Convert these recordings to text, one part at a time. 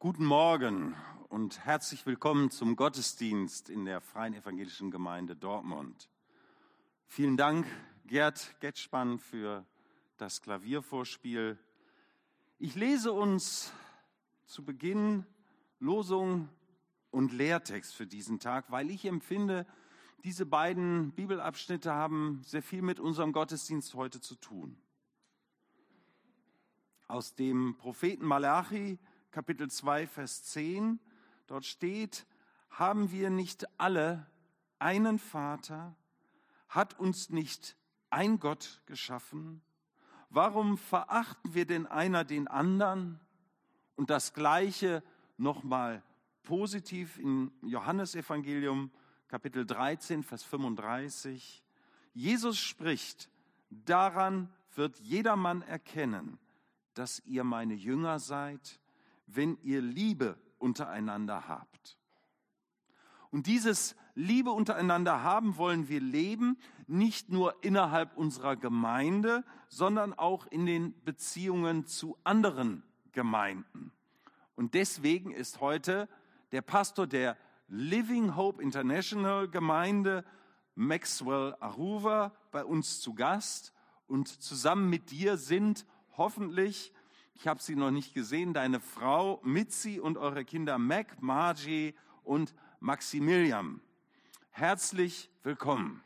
Guten Morgen und herzlich willkommen zum Gottesdienst in der Freien Evangelischen Gemeinde Dortmund. Vielen Dank, Gerd Getschmann, für das Klaviervorspiel. Ich lese uns zu Beginn Losung und Lehrtext für diesen Tag, weil ich empfinde, diese beiden Bibelabschnitte haben sehr viel mit unserem Gottesdienst heute zu tun. Aus dem Propheten Malachi, Kapitel 2, Vers 10, dort steht: Haben wir nicht alle einen Vater? Hat uns nicht ein Gott geschaffen? Warum verachten wir denn einer den anderen? Und das Gleiche nochmal positiv im Johannesevangelium, Kapitel 13, Vers 35. Jesus spricht: Daran wird jedermann erkennen, dass ihr meine Jünger seid, wenn ihr Liebe untereinander habt. Und dieses Liebe untereinander haben wollen wir leben, nicht nur innerhalb unserer Gemeinde, sondern auch in den Beziehungen zu anderen Gemeinden. Und deswegen ist heute der Pastor der Living Hope International Gemeinde, Maxwell Aruva, bei uns zu Gast. Und zusammen mit dir sind hoffentlich, ich habe sie noch nicht gesehen, deine Frau Mitzi und eure Kinder Mac, Margie und Maximilian. Herzlich willkommen.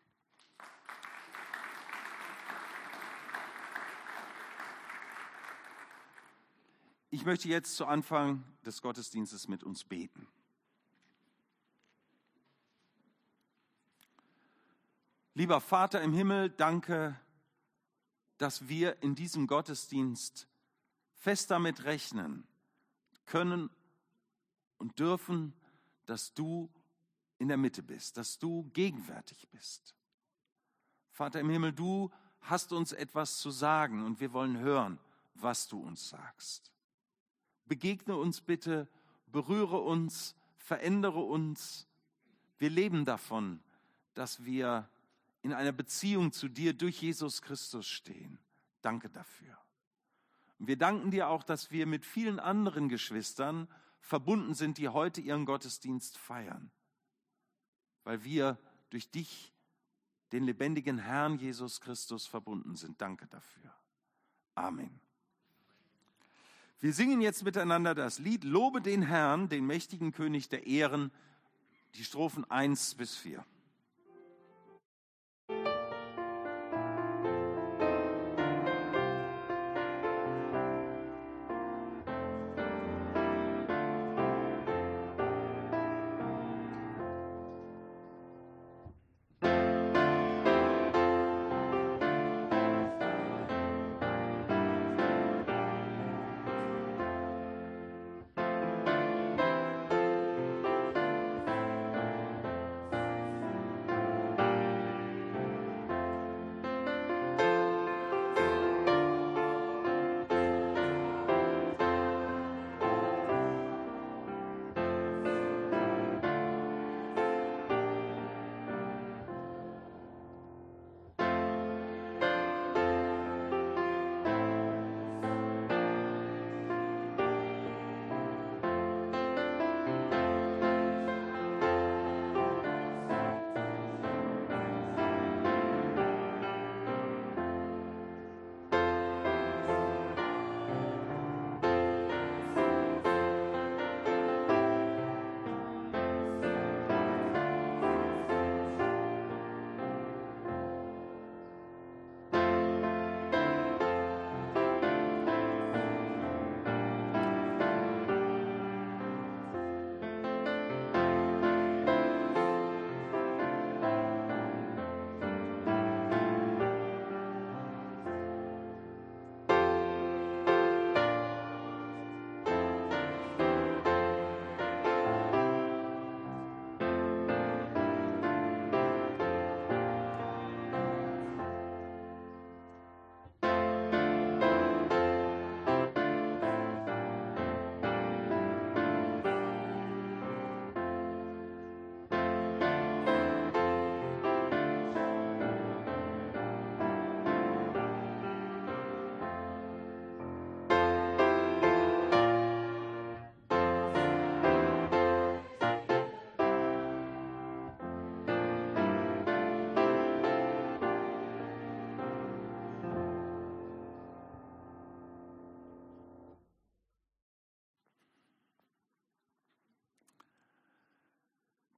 Ich möchte jetzt zu Anfang des Gottesdienstes mit uns beten. Lieber Vater im Himmel, danke, dass wir in diesem Gottesdienst fest damit rechnen können und dürfen, dass du in der Mitte bist, dass du gegenwärtig bist. Vater im Himmel, du hast uns etwas zu sagen und wir wollen hören, was du uns sagst. Begegne uns bitte, berühre uns, verändere uns. Wir leben davon, dass wir in einer Beziehung zu dir durch Jesus Christus stehen. Danke dafür. Und wir danken dir auch, dass wir mit vielen anderen Geschwistern verbunden sind, die heute ihren Gottesdienst feiern, weil wir durch dich, den lebendigen Herrn Jesus Christus, verbunden sind. Danke dafür. Amen. Wir singen jetzt miteinander das Lied Lobe den Herrn, den mächtigen König der Ehren, die Strophen 1 bis 4.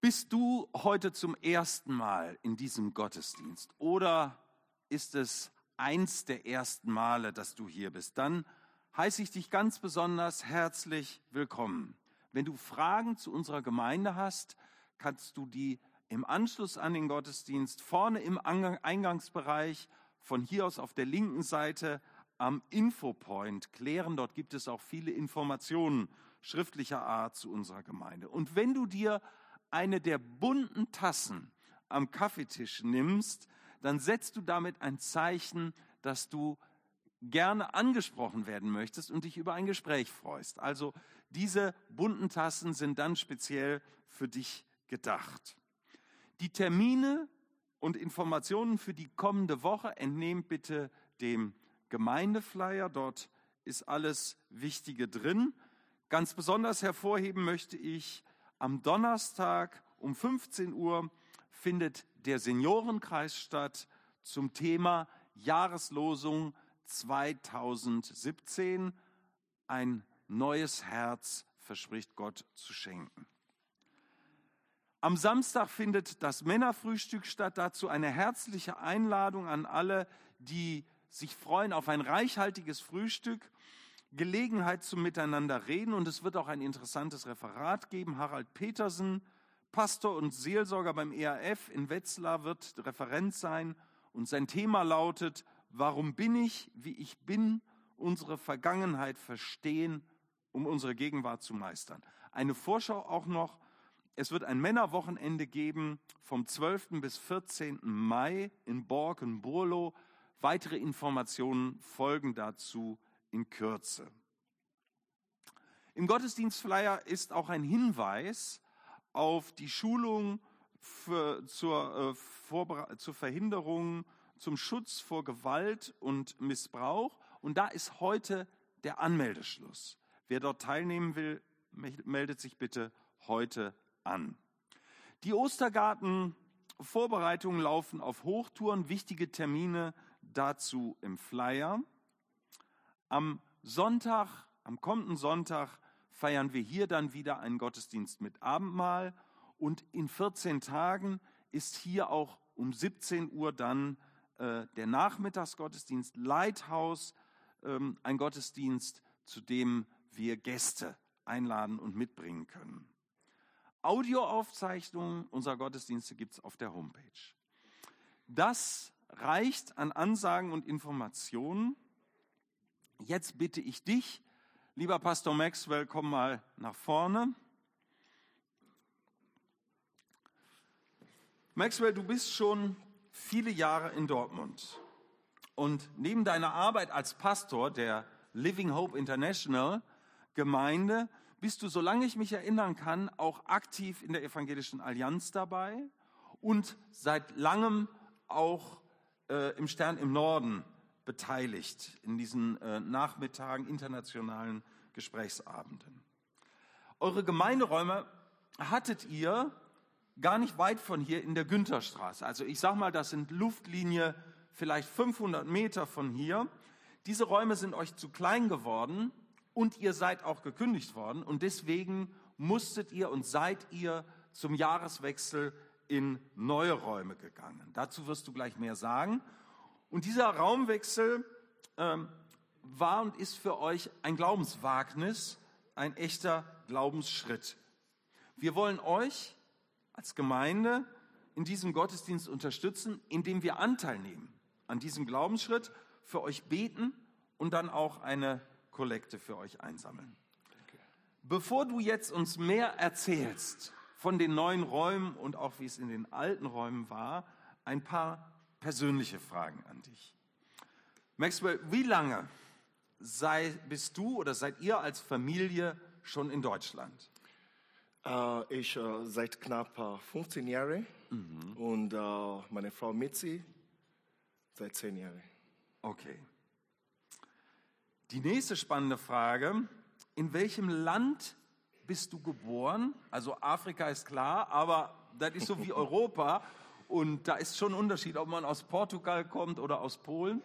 Bist du heute zum ersten Mal in diesem Gottesdienst oder ist es eins der ersten Male, dass du hier bist? Dann heiße ich dich ganz besonders herzlich willkommen. Wenn du Fragen zu unserer Gemeinde hast, kannst du die im Anschluss an den Gottesdienst vorne im Eingangsbereich von hier aus auf der linken Seite am Infopoint klären. Dort gibt es auch viele Informationen schriftlicher Art zu unserer Gemeinde. Und wenn du dir eine der bunten Tassen am Kaffeetisch nimmst, dann setzt du damit ein Zeichen, dass du gerne angesprochen werden möchtest und dich über ein Gespräch freust. Also diese bunten Tassen sind dann speziell für dich gedacht. Die Termine und Informationen für die kommende Woche entnehmt bitte dem Gemeindeflyer. Dort ist alles Wichtige drin. Ganz besonders hervorheben möchte ich, am Donnerstag um 15 Uhr findet der Seniorenkreis statt zum Thema Jahreslosung 2017. Ein neues Herz verspricht Gott zu schenken. Am Samstag findet das Männerfrühstück statt. Dazu eine herzliche Einladung an alle, die sich freuen auf ein reichhaltiges Frühstück. Gelegenheit zum Miteinander reden und es wird auch ein interessantes Referat geben. Harald Petersen, Pastor und Seelsorger beim ERF in Wetzlar, wird Referent sein und sein Thema lautet: Warum bin ich, wie ich bin, unsere Vergangenheit verstehen, um unsere Gegenwart zu meistern. Eine Vorschau auch noch: Es wird ein Männerwochenende geben vom 12. bis 14. Mai in Borken-Burlo. Weitere Informationen folgen dazu in Kürze. Im Gottesdienstflyer ist auch ein Hinweis auf die Schulung zur Verhinderung, zum Schutz vor Gewalt und Missbrauch. Und da ist heute der Anmeldeschluss. Wer dort teilnehmen will, meldet sich bitte heute an. Die Ostergarten-Vorbereitungen laufen auf Hochtouren. Wichtige Termine dazu im Flyer. Am kommenden Sonntag feiern wir hier dann wieder einen Gottesdienst mit Abendmahl und in 14 Tagen ist hier auch um 17 Uhr dann der Nachmittagsgottesdienst Lighthouse, ein Gottesdienst, zu dem wir Gäste einladen und mitbringen können. Audioaufzeichnungen unserer Gottesdienste gibt es auf der Homepage. Das reicht an Ansagen und Informationen. Jetzt bitte ich dich, lieber Pastor Maxwell, komm mal nach vorne. Maxwell, du bist schon viele Jahre in Dortmund. Und neben deiner Arbeit als Pastor der Living Hope International Gemeinde bist du, solange ich mich erinnern kann, auch aktiv in der Evangelischen Allianz dabei und seit langem auch im Stern im Norden beteiligt in diesen Nachmittagen, internationalen Gesprächsabenden. Eure Gemeinderäume hattet ihr gar nicht weit von hier in der Güntherstraße. Also ich sag mal, das sind Luftlinie vielleicht 500 Meter von hier. Diese Räume sind euch zu klein geworden und ihr seid auch gekündigt worden. Und deswegen musstet ihr und seid ihr zum Jahreswechsel in neue Räume gegangen. Dazu wirst du gleich mehr sagen. Und dieser Raumwechsel war und ist für euch ein Glaubenswagnis, ein echter Glaubensschritt. Wir wollen euch als Gemeinde in diesem Gottesdienst unterstützen, indem wir Anteil nehmen an diesem Glaubensschritt, für euch beten und dann auch eine Kollekte für euch einsammeln. Bevor du jetzt uns mehr erzählst von den neuen Räumen und auch wie es in den alten Räumen war, ein paar persönliche Fragen an dich. Maxwell, wie lange bist du oder seid ihr als Familie schon in Deutschland? Ich seit knapp 15 Jahren und meine Frau Mitzi seit 10 Jahren. Okay. Die nächste spannende Frage: In welchem Land bist du geboren? Also Afrika ist klar, aber das ist so wie Europa und da ist schon ein Unterschied, ob man aus Portugal kommt oder aus Polen,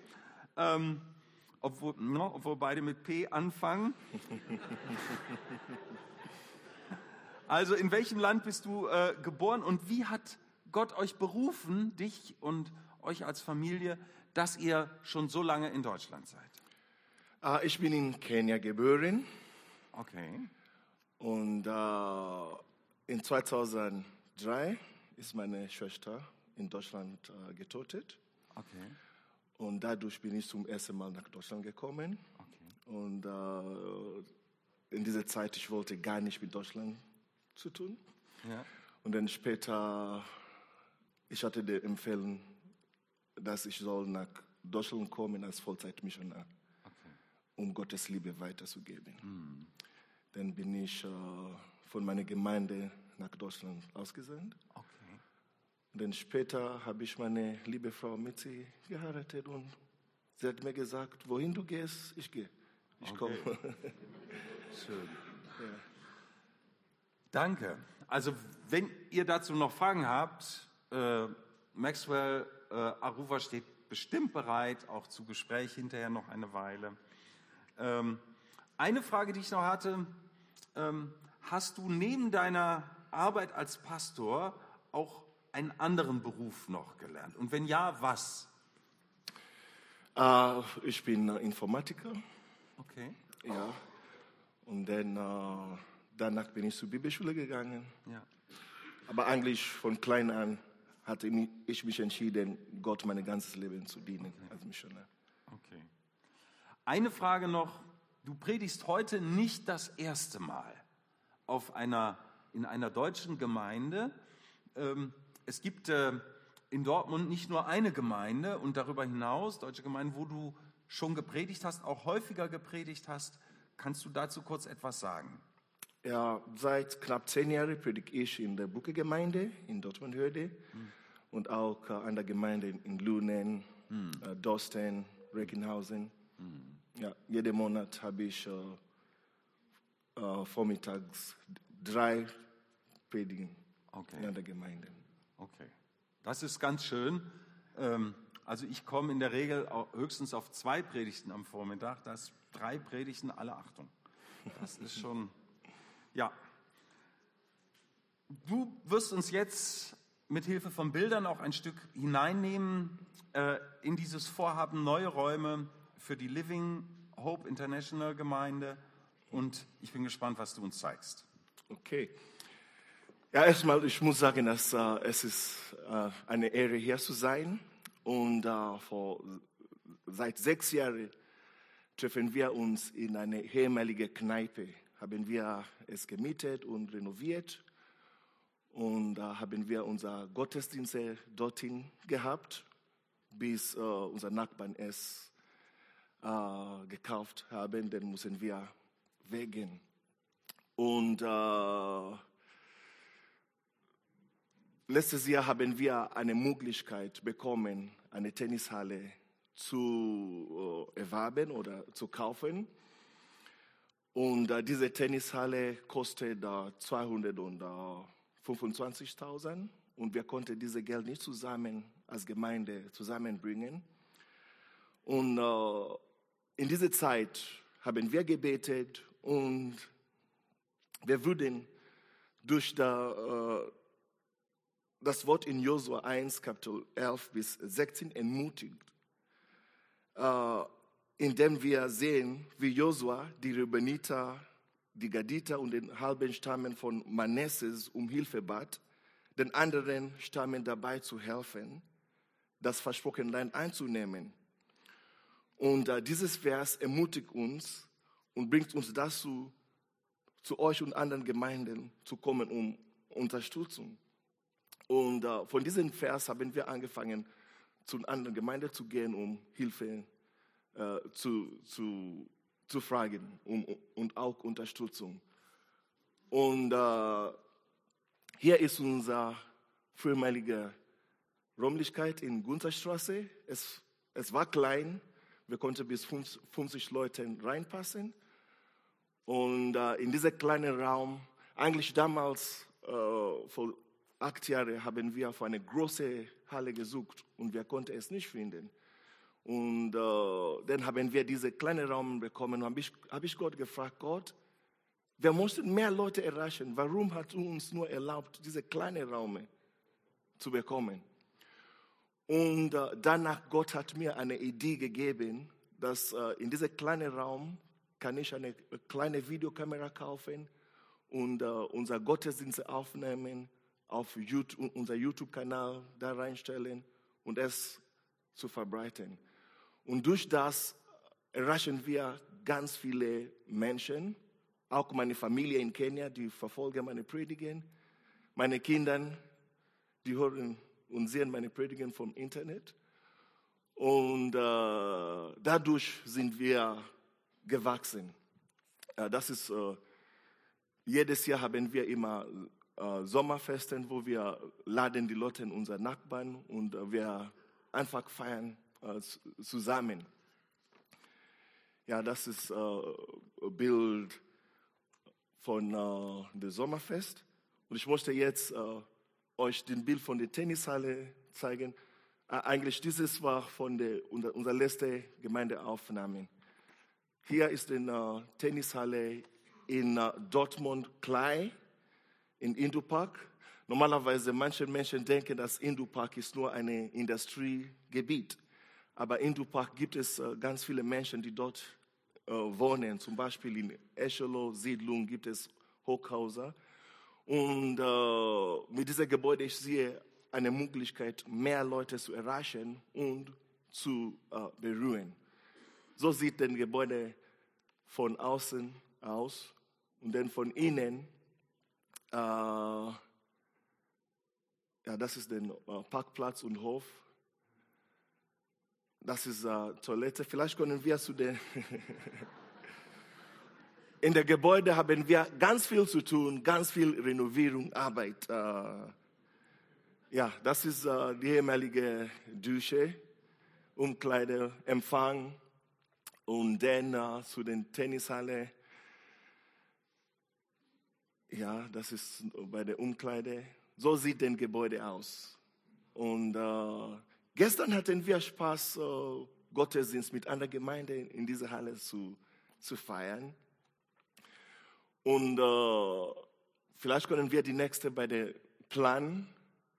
obwohl beide mit P anfangen. Also in welchem Land bist du geboren und wie hat Gott euch berufen, dich und euch als Familie, dass ihr schon so lange in Deutschland seid? Ich bin in Kenia geboren Okay. und in 2003 ist meine Schwester in Deutschland getötet. Okay. Und dadurch bin ich zum ersten Mal nach Deutschland gekommen. Okay. Und in dieser Zeit, ich wollte gar nicht mit Deutschland zu tun. Ja. Und dann später, ich hatte die Empfehlung, dass ich soll nach Deutschland kommen als Vollzeitmissionar, Okay. um Gottes Liebe weiterzugeben. Hm. Dann bin ich von meiner Gemeinde nach Deutschland ausgesandt. Okay. Und dann später habe ich meine liebe Frau Mitzi geheiratet und sie hat mir gesagt, wohin du gehst, ich gehe. Ich komme. Schön. Ja. Danke. Also wenn ihr dazu noch Fragen habt, Maxwell Aruva steht bestimmt bereit, auch zu Gespräch hinterher noch eine Weile. Eine Frage, die ich noch hatte, hast du neben deiner Arbeit als Pastor auch einen anderen Beruf noch gelernt? Und wenn ja, was? Ich bin Informatiker. Okay. Ja. Und dann, danach bin ich zur Bibelschule gegangen. Ja. Aber eigentlich von klein an hatte ich mich entschieden, Gott mein ganzes Leben zu dienen als Missionar. Okay. Eine Frage noch. Du predigst heute nicht das erste Mal in einer deutschen Gemeinde. Es gibt in Dortmund nicht nur eine Gemeinde und darüber hinaus deutsche Gemeinden, wo du schon gepredigt hast, auch häufiger gepredigt hast. Kannst du dazu kurz etwas sagen? Ja, seit knapp 10 Jahren predige ich in der Bucke-Gemeinde in Dortmund-Hörde und auch an der Gemeinde in Lunen, Dorsten, Recklinghausen. Ja, jeden Monat habe ich vormittags 3 Predigen in der Gemeinde. Okay, das ist ganz schön. Also ich komme in der Regel höchstens auf 2 Predigten am Vormittag, das 3 Predigten, alle Achtung. Das ist schon, ja. Du wirst uns jetzt mit Hilfe von Bildern auch ein Stück hineinnehmen in dieses Vorhaben, neue Räume für die Living Hope International Gemeinde. Und ich bin gespannt, was du uns zeigst. Okay. Ja, erstmal, ich muss sagen, dass es ist eine Ehre, hier zu sein. Und seit 6 Jahren treffen wir uns in eine ehemalige Kneipe. Haben wir es gemietet und renoviert. Und haben wir unsere Gottesdienste dorthin gehabt, bis unsere Nachbarn es gekauft haben. Dann müssen wir weggehen. Und letztes Jahr haben wir eine Möglichkeit bekommen, eine Tennishalle zu erwerben oder zu kaufen. Und diese Tennishalle kostet 225.000 und wir konnten dieses Geld nicht zusammen als Gemeinde zusammenbringen. Und in dieser Zeit haben wir gebetet und wir wurden durch das Wort in Josua 1, Kapitel 11 bis 16 ermutigt, indem wir sehen, wie Josua die Reubeniter, die Gaditer und den halben Stammen von Manasses um Hilfe bat, den anderen Stammen dabei zu helfen, das versprochene Land einzunehmen. Und dieses Vers ermutigt uns und bringt uns dazu, zu euch und anderen Gemeinden zu kommen, um Unterstützung. Und von diesem Vers haben wir angefangen, zu anderen Gemeinden zu gehen, um Hilfe zu fragen und auch Unterstützung. Und hier ist unsere frühmalige Räumlichkeit in Guntherstraße. Es war klein, wir konnten bis 50 Leute reinpassen. Und in diesem kleinen Raum, eigentlich damals, vor 8 Jahren, haben wir für eine große Halle gesucht und wir konnten es nicht finden. Und dann haben wir diesen kleinen Raum bekommen und habe ich Gott gefragt, Gott, Wir mussten mehr Leute erreichen. Warum hat uns nur erlaubt, diese kleinen Räume zu bekommen? Und danach, Gott hat mir eine Idee gegeben, dass in diesem kleinen Raum kann ich eine kleine Videokamera kaufen und unser Gottesdienst aufnehmen, auf YouTube, unser YouTube-Kanal da reinstellen und es zu verbreiten. Und durch das erreichen wir ganz viele Menschen, auch meine Familie in Kenia, die verfolgen meine Predigen, meine Kinder, die hören und sehen meine Predigen vom Internet. Und dadurch sind wir gewachsen. Das ist, jedes Jahr haben wir immer Sommerfesten, wo wir laden die Leute, unsere Nachbarn, und wir einfach feiern zusammen. Ja, das ist ein Bild von dem Sommerfest. Und ich möchte jetzt euch den Bild von der Tennishalle zeigen. Eigentlich dieses war von unserer letzten Gemeindeaufnahme. Hier ist die Tennishalle in Dortmund-Klei, in Indupark. Normalerweise manche Menschen denken, dass Indupark ist nur ein Industriegebiet. Aber in Indupark gibt es ganz viele Menschen, die dort wohnen. Zum Beispiel in Eschelo-Siedlung gibt es Hochhäuser. Und mit diesem Gebäude ich sehe eine Möglichkeit, mehr Leute zu erreichen und zu berühren. So sieht das Gebäude von außen aus. Und dann von innen, ja, das ist der Parkplatz und Hof. Das ist Toilette. Vielleicht können wir zu den... In der Gebäude haben wir ganz viel zu tun, ganz viel Renovierung, Arbeit. Ja, das ist die ehemalige Dusche, Umkleide, Empfang und dann zu den Tennishalle. Ja, das ist bei der Umkleide. So sieht das Gebäude aus. Und gestern hatten wir Spaß, Gottesdienst mit einer Gemeinde in dieser Halle zu feiern. Und vielleicht können wir die nächste bei der Plan.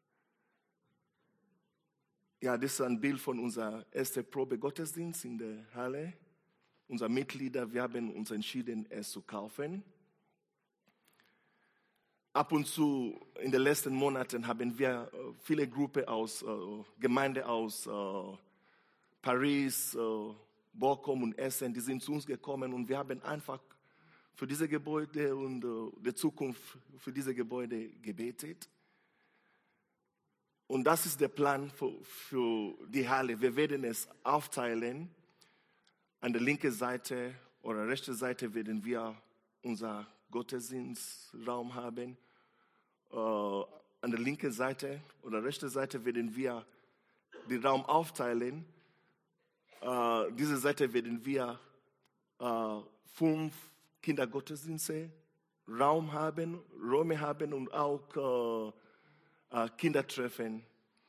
Ja, das ist ein Bild von unserer ersten Probe Gottesdienst in der Halle. Unsere Mitglieder, wir haben uns entschieden, es zu kaufen. Ab und zu in den letzten Monaten haben wir viele Gruppen aus Gemeinden aus Paris, Bochum und Essen, die sind zu uns gekommen und wir haben einfach für diese Gebäude und die Zukunft für diese Gebäude gebetet. Und das ist der Plan für die Halle. Wir werden es aufteilen. An der linken Seite oder rechten Seite werden wir unser Gottesdienstraum haben. An der linken Seite oder rechten Seite werden wir den Raum aufteilen. Diese Seite werden wir 5 Kindergottesdienste, Räume haben und auch Kindertreffen,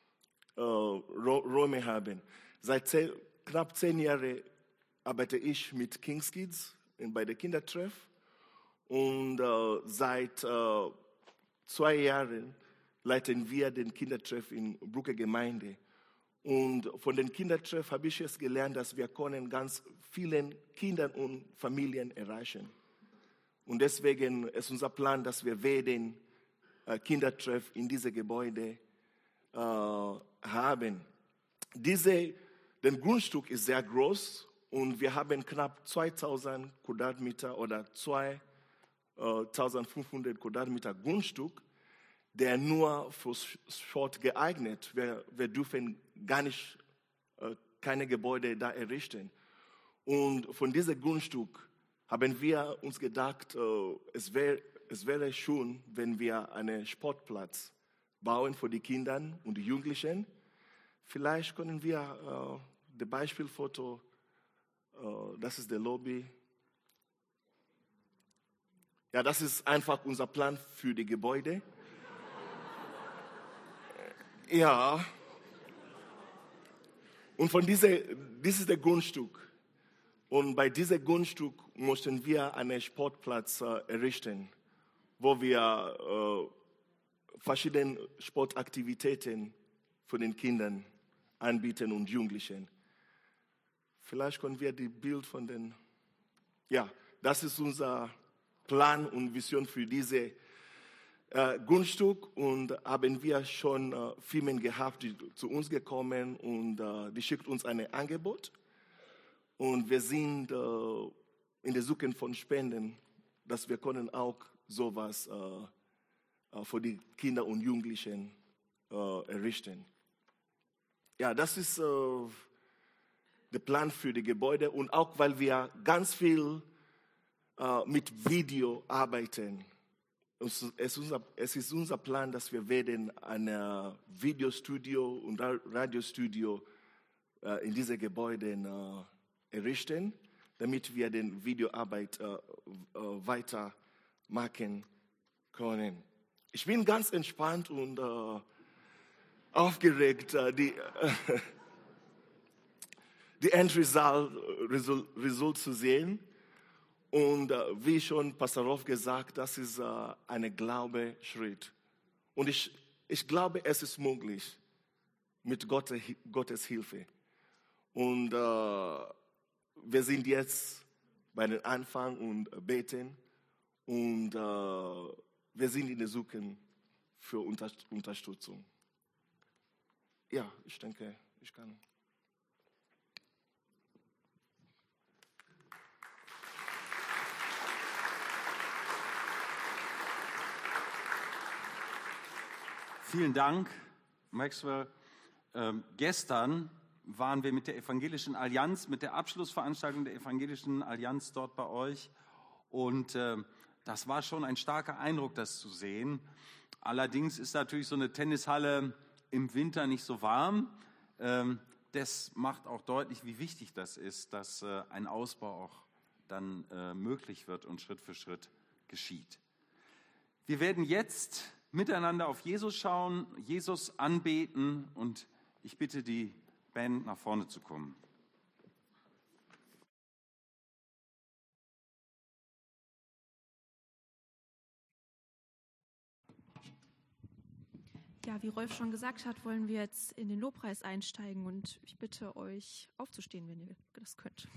Räume haben. Seit knapp 10 Jahren arbeite ich mit King's Kids bei der Kindertreff und seit 2 Jahren leiten wir den Kindertreff in Brücke Gemeinde. Und von den Kindertreff habe ich jetzt gelernt, dass wir können ganz vielen Kindern und Familien erreichen. Und deswegen ist unser Plan, dass wir werden Kindertreff in diesem Gebäude haben. Das Grundstück ist sehr groß und wir haben knapp 2000 Quadratmeter oder 2500 Quadratmeter Grundstück, der nur für Sport geeignet. Wir dürfen gar nicht keine Gebäude da errichten. Und von diesem Grundstück haben wir uns gedacht, es wäre schön, wenn wir einen Sportplatz bauen für die Kinder und die Jugendlichen. Vielleicht können wir das Beispielfoto, das ist der Lobby. Ja, das ist einfach unser Plan für die Gebäude. Ja. Und von das ist das Grundstück. Und bei diesem Grundstück mussten wir einen Sportplatz errichten, wo wir verschiedene Sportaktivitäten für den Kindern anbieten und Jugendlichen. Vielleicht können wir die Bild von den... Ja, das ist unser Plan und Vision für diese Grundstück. Und haben wir schon Firmen gehabt, die zu uns gekommen und die schickt uns ein Angebot. Und wir sind in der Suche von Spenden, dass wir können auch sowas für die Kinder und Jugendlichen errichten. Ja, das ist der Plan für die Gebäude und auch, weil wir ganz viel mit Video arbeiten. Es ist unser Plan, dass wir werden ein Videostudio und Radiostudio in diese Gebäude errichten, damit wir den Videoarbeit weitermachen können. Ich bin ganz entspannt und aufgeregt, die Endresult zu sehen. Und wie schon Pastor Rolf gesagt, das ist ein Glaube-Schritt. Und ich glaube, es ist möglich mit Gottes Hilfe. Und wir sind jetzt bei den Anfang und beten. Und wir sind in der Suche für Unterstützung. Ja, ich denke, ich kann. Vielen Dank, Maxwell. Gestern waren wir mit der Evangelischen Allianz, mit der Abschlussveranstaltung der Evangelischen Allianz dort bei euch. Und das war schon ein starker Eindruck, das zu sehen. Allerdings ist natürlich so eine Tennishalle im Winter nicht so warm. Das macht auch deutlich, wie wichtig das ist, dass ein Ausbau auch dann möglich wird und Schritt für Schritt geschieht. Wir werden jetzt miteinander auf Jesus schauen, Jesus anbeten und ich bitte die Band nach vorne zu kommen. Ja, wie Rolf schon gesagt hat, wollen wir jetzt in den Lobpreis einsteigen und ich bitte euch aufzustehen, wenn ihr das könnt.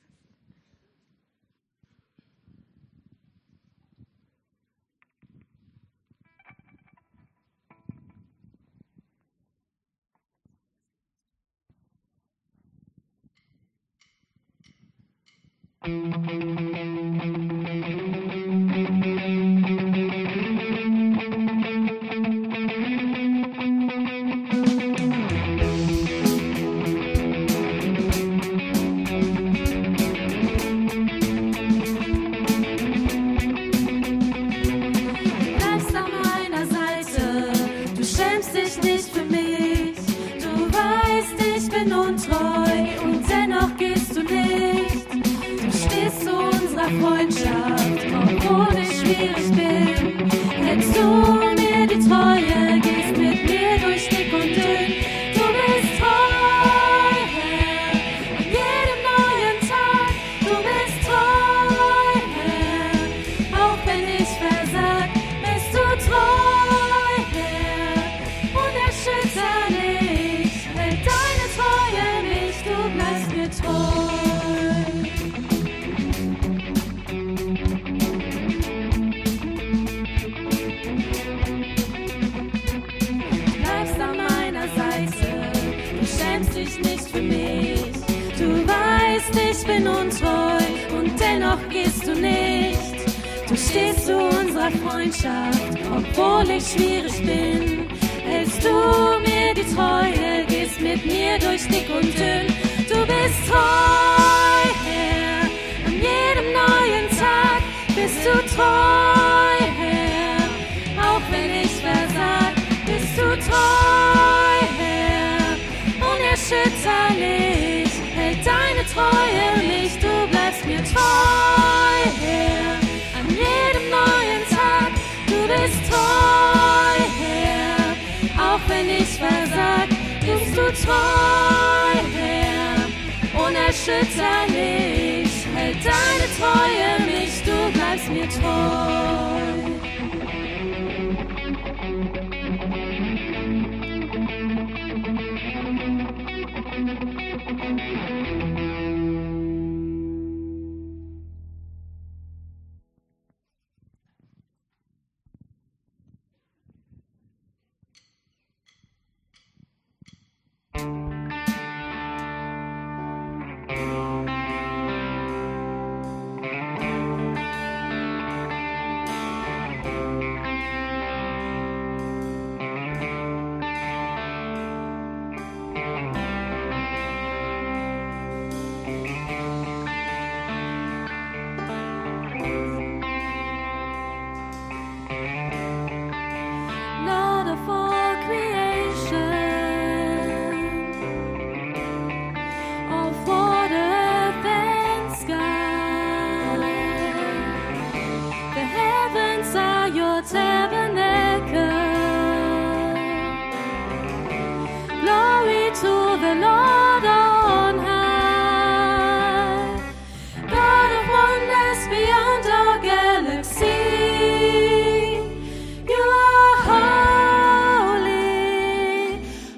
Freundschaft, obwohl ich schwierig bin, hältst du mir die Treue, gehst mit mir durch dick und dünn. Du bist treu, Herr, an jedem neuen Tag bist du treu, Herr, auch wenn ich versag, bist du treu, Herr, unerschütterlich hält deine Treue mich, du bleibst mir treu, Herr, an jedem neuen Tag. Du bist treu, Herr, auch wenn ich versag, bist du treu, Herr, unerschütterlich hält deine Treue mich, du bleibst mir treu. Lord of all creation, of water, earth, and sky, the heavens are your tabernacle. Glory to the Lord on high, God of wonders beyond our galaxy. You are holy,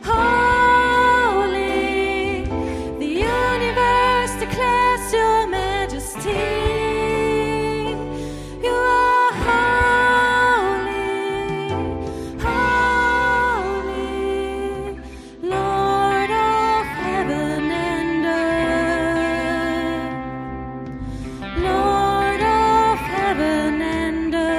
holy. The universe declares your majesty. You are holy, holy, Lord of heaven and earth, Lord of heaven and earth.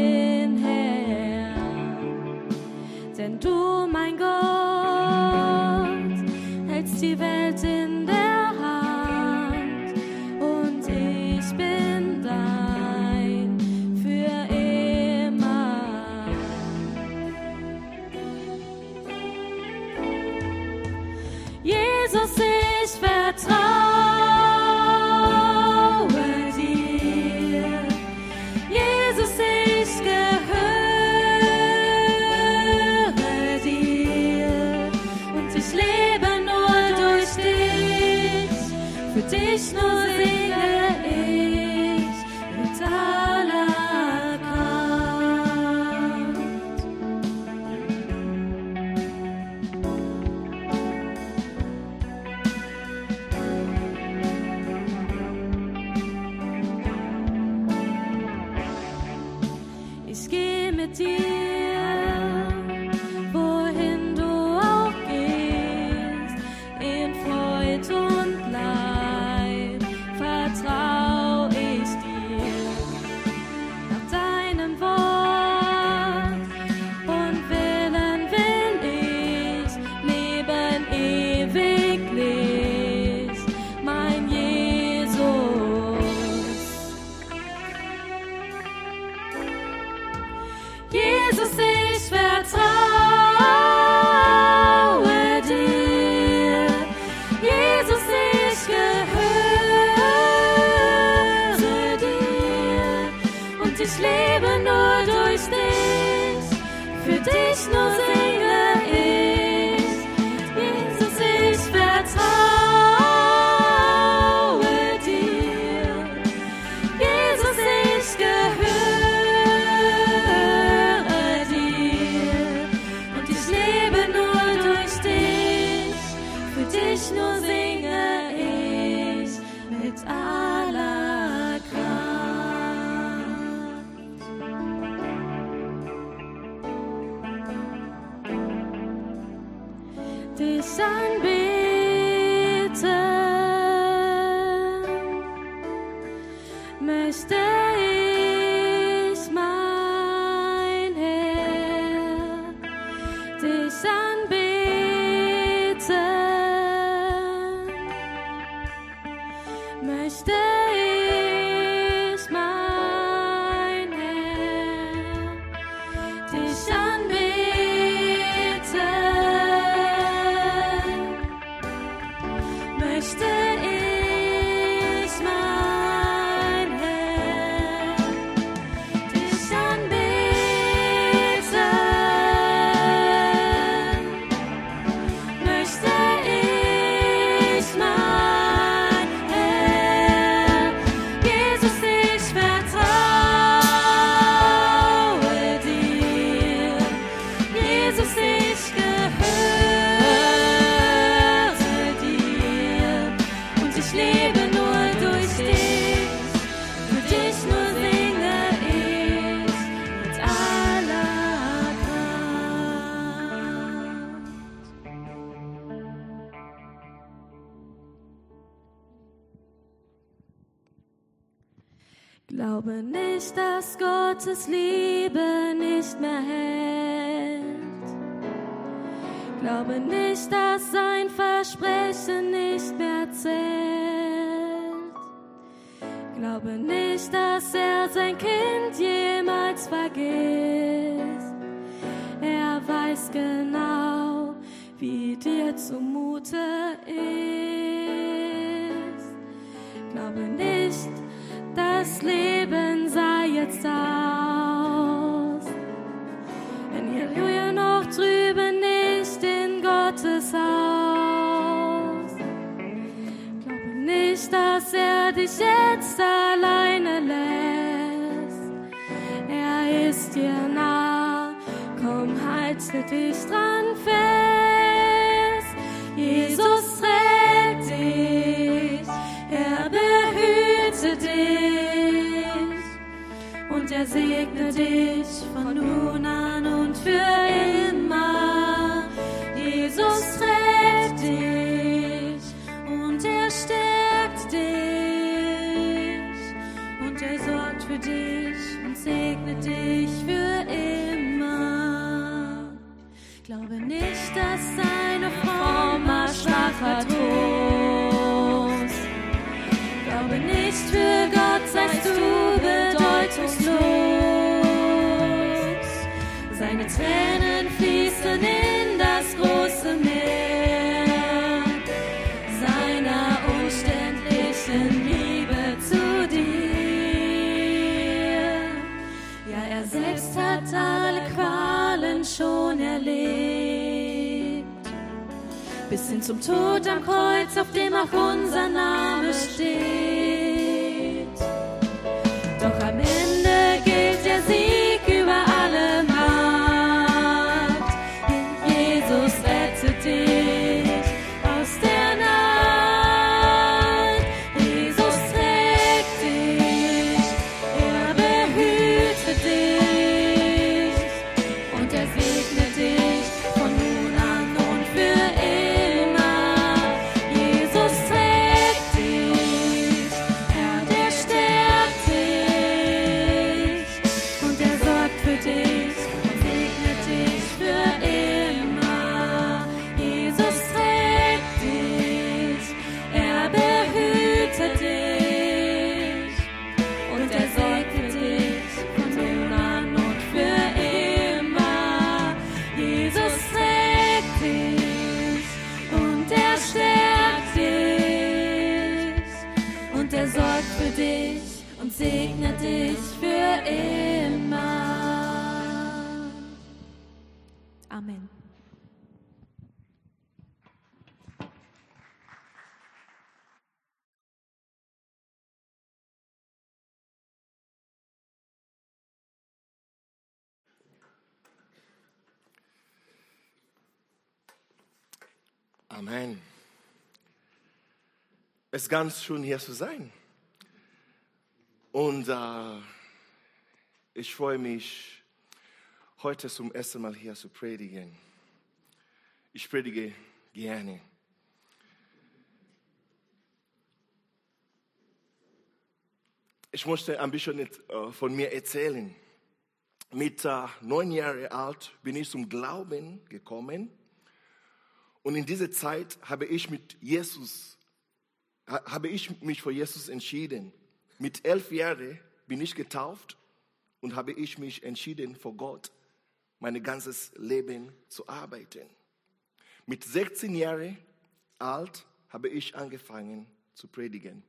Denn du, mein Gott, ich die Welt in der Hand und ich bin dein für immer. Jesus, ich vertraue dir. Jesus, ich gehöre dir und ich lebe nur durch dich. Für dich nur singe ich mit aller Kraft. Ich gehe mit dir, wohin du auch gehst, in Freud und Leid vertrau ich dir. Nach deinem Wort und Willen will ich leben ewiglich, mein Jesus. Jesus, ich vertraue dir. Jesus, ich gehöre dir und ich lebe nur durch dich. Für dich nur singe ich. Jesus, ich vertraue dir. Jesus, ich gehöre dir und ich lebe nur durch dich. Für dich nur singe ich mit aller Kraft. Dich anbeten möchte ich, mein Herr, dich anbeten möchte ich, mein Herr, dich anbeten möchte ich, mein Herr, dich anbeten möchte ich, mein Herr. Jesus, ich vertraue dir. Jesus, ich gehöre dir und ich lebe nur durch dich. Für dich nur singe ich mit aller Kraft. Glaube nicht, dass Gottes Liebe nicht mehr hält. Glaube nicht, dass sein Versprechen nicht mehr zählt. Glaube nicht, dass er sein Kind jemals vergisst. Er weiß genau, wie dir zumute ist. Glaube nicht, das Leben sei jetzt aus. Wenn Halleluja noch drüben nicht in Gottes Haus. Glaube nicht, dass er dich jetzt alleine lässt. Er ist dir nah, komm, halte dich dran fest. Jesus trägt dich, er behüte dich und er segne dich von nun an und für immer. Jesus trägt dich und er stärkt dich und er sorgt für dich und segnet dich für immer. Glaube nicht, dass seine Form mal schwach hat. Seine Tränen fließen in das große Meer seiner unständlichen Liebe zu dir. Ja, er selbst hat alle Qualen schon erlebt, bis hin zum Tod am Kreuz, auf dem auch unser Name steht. Doch am Ende gilt der Sieg über alle Macht. Jesus rettet dich aus der Nacht. Jesus trägt dich, er behütet dich und er segnet dich von nun an und für immer. Jesus trägt dich, er stärkt dich und er sorgt für dich und segnet dich für immer. Jesus trägt dich, er behütet dich und er sorgt für dich von nun an und für immer. Jesus trägt dich und er stärkt dich und er sorgt für dich und segnet dich für immer. Amen. Amen. Es ist ganz schön, hier zu sein. Und ich freue mich, heute zum ersten Mal hier zu predigen. Ich predige gerne. Ich möchte ein bisschen von mir erzählen. Mit 9 Jahren alt bin ich zum Glauben gekommen. Und in dieser Zeit habe ich mich für Jesus entschieden. Mit 11 Jahren bin ich getauft und habe ich mich entschieden, vor Gott mein ganzes Leben zu arbeiten. Mit 16 Jahren alt habe ich angefangen zu predigen.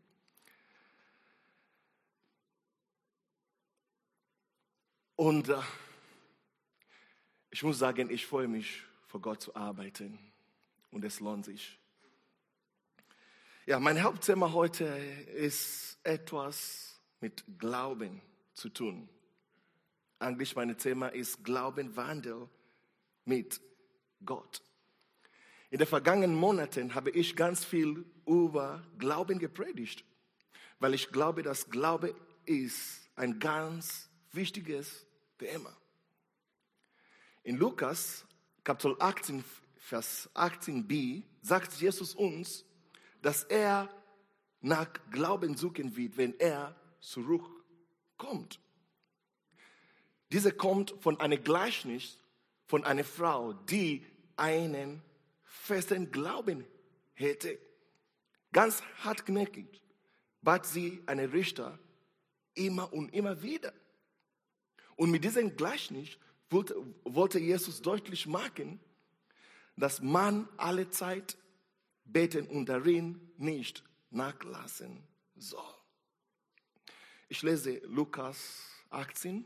Und ich muss sagen, ich freue mich, vor Gott zu arbeiten. Und es lohnt sich. Ja, mein Hauptthema heute ist etwas mit Glauben zu tun. Eigentlich mein Thema ist Glaubenwandel mit Gott. In den vergangenen Monaten habe ich ganz viel über Glauben gepredigt, weil ich glaube, dass Glaube ist ein ganz wichtiges Thema. In Lukas, Kapitel 18, Vers 18b, sagt Jesus uns, dass er nach Glauben suchen wird, wenn er zurückkommt. Diese kommt von einem Gleichnis von einer Frau, die einen festen Glauben hätte. Ganz hartnäckig bat sie einen Richter immer und immer wieder. Und mit diesem Gleichnis wollte Jesus deutlich machen, dass man alle Zeit beten und darin nicht nachlassen soll. Ich lese Lukas 18,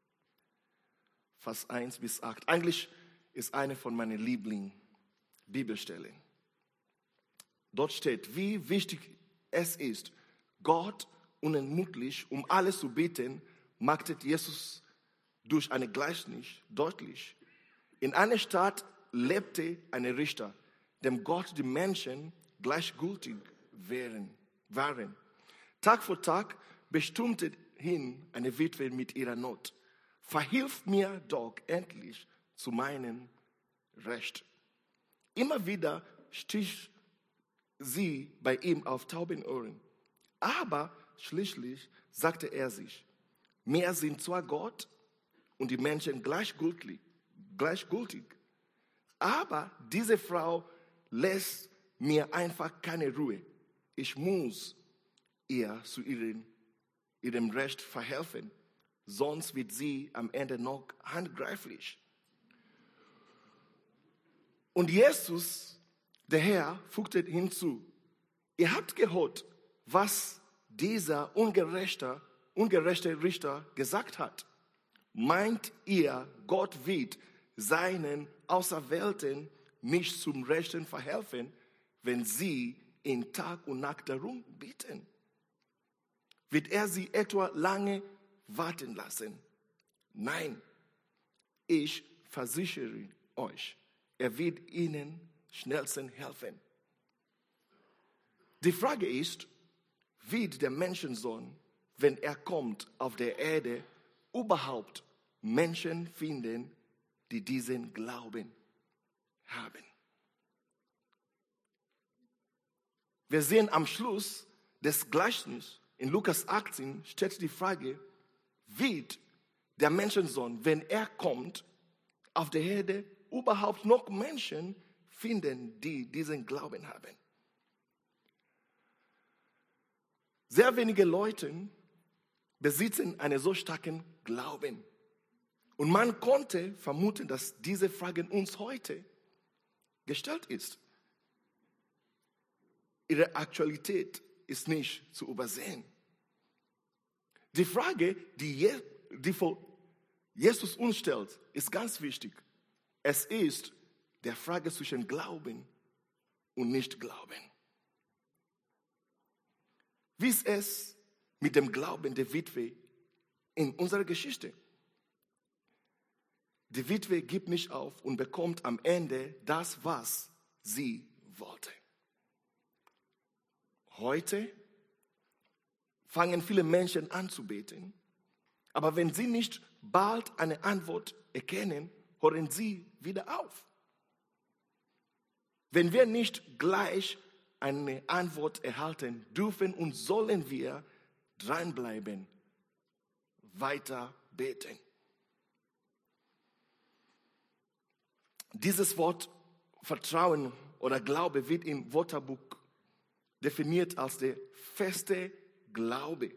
Vers 1 bis 8. Eigentlich ist eine von meinen Lieblings-Bibelstellen. Dort steht, wie wichtig es ist, Gott unermüdlich um alles zu beten, machte Jesus durch ein Gleichnis deutlich. In einer Stadt lebte ein Richter, dem Gott die Menschen gleichgültig waren. Tag für Tag bestimmte ihn eine Witwe mit ihrer Not. Verhilf mir doch endlich zu meinem Recht. Immer wieder stich sie bei ihm auf tauben Ohren. Aber schließlich sagte er sich, mir sind zwar Gott und die Menschen gleichgültig, aber diese Frau lässt mir einfach keine Ruhe. Ich muss ihr zu ihrem Recht verhelfen, sonst wird sie am Ende noch handgreiflich. Und Jesus, der Herr, fügte hinzu, ihr habt gehört, was dieser ungerechte Richter gesagt hat. Meint ihr, Gott wird seinen Auserwählten nicht zum Rechten verhelfen, wenn sie ihn Tag und Nacht darum bitten? Wird er sie etwa lange warten lassen? Nein, ich versichere euch, er wird ihnen schnellstens helfen. Die Frage ist, wird der Menschensohn, wenn er kommt auf der Erde, überhaupt Menschen finden, die diesen Glauben haben? Wir sehen am Schluss des Gleichnisses in Lukas 18 steht die Frage, wird der Menschensohn, wenn er kommt, auf der Erde überhaupt noch Menschen finden, die diesen Glauben haben? Sehr wenige Leute besitzen einen so starken Glauben. Und man konnte vermuten, dass diese Frage uns heute gestellt ist. Ihre Aktualität ist nicht zu übersehen. Die Frage, die vor Jesus uns stellt, ist ganz wichtig. Es ist die Frage zwischen Glauben und Nicht-Glauben. Wie ist es mit dem Glauben der Witwe in unserer Geschichte? Die Witwe gibt nicht auf und bekommt am Ende das, was sie wollte. Heute fangen viele Menschen an zu beten, aber wenn sie nicht bald eine Antwort erkennen, hören sie wieder auf. Wenn wir nicht gleich eine Antwort erhalten, dürfen und sollen wir dranbleiben, weiter beten. Dieses Wort Vertrauen oder Glaube wird im Wörterbuch definiert als der feste Glaube.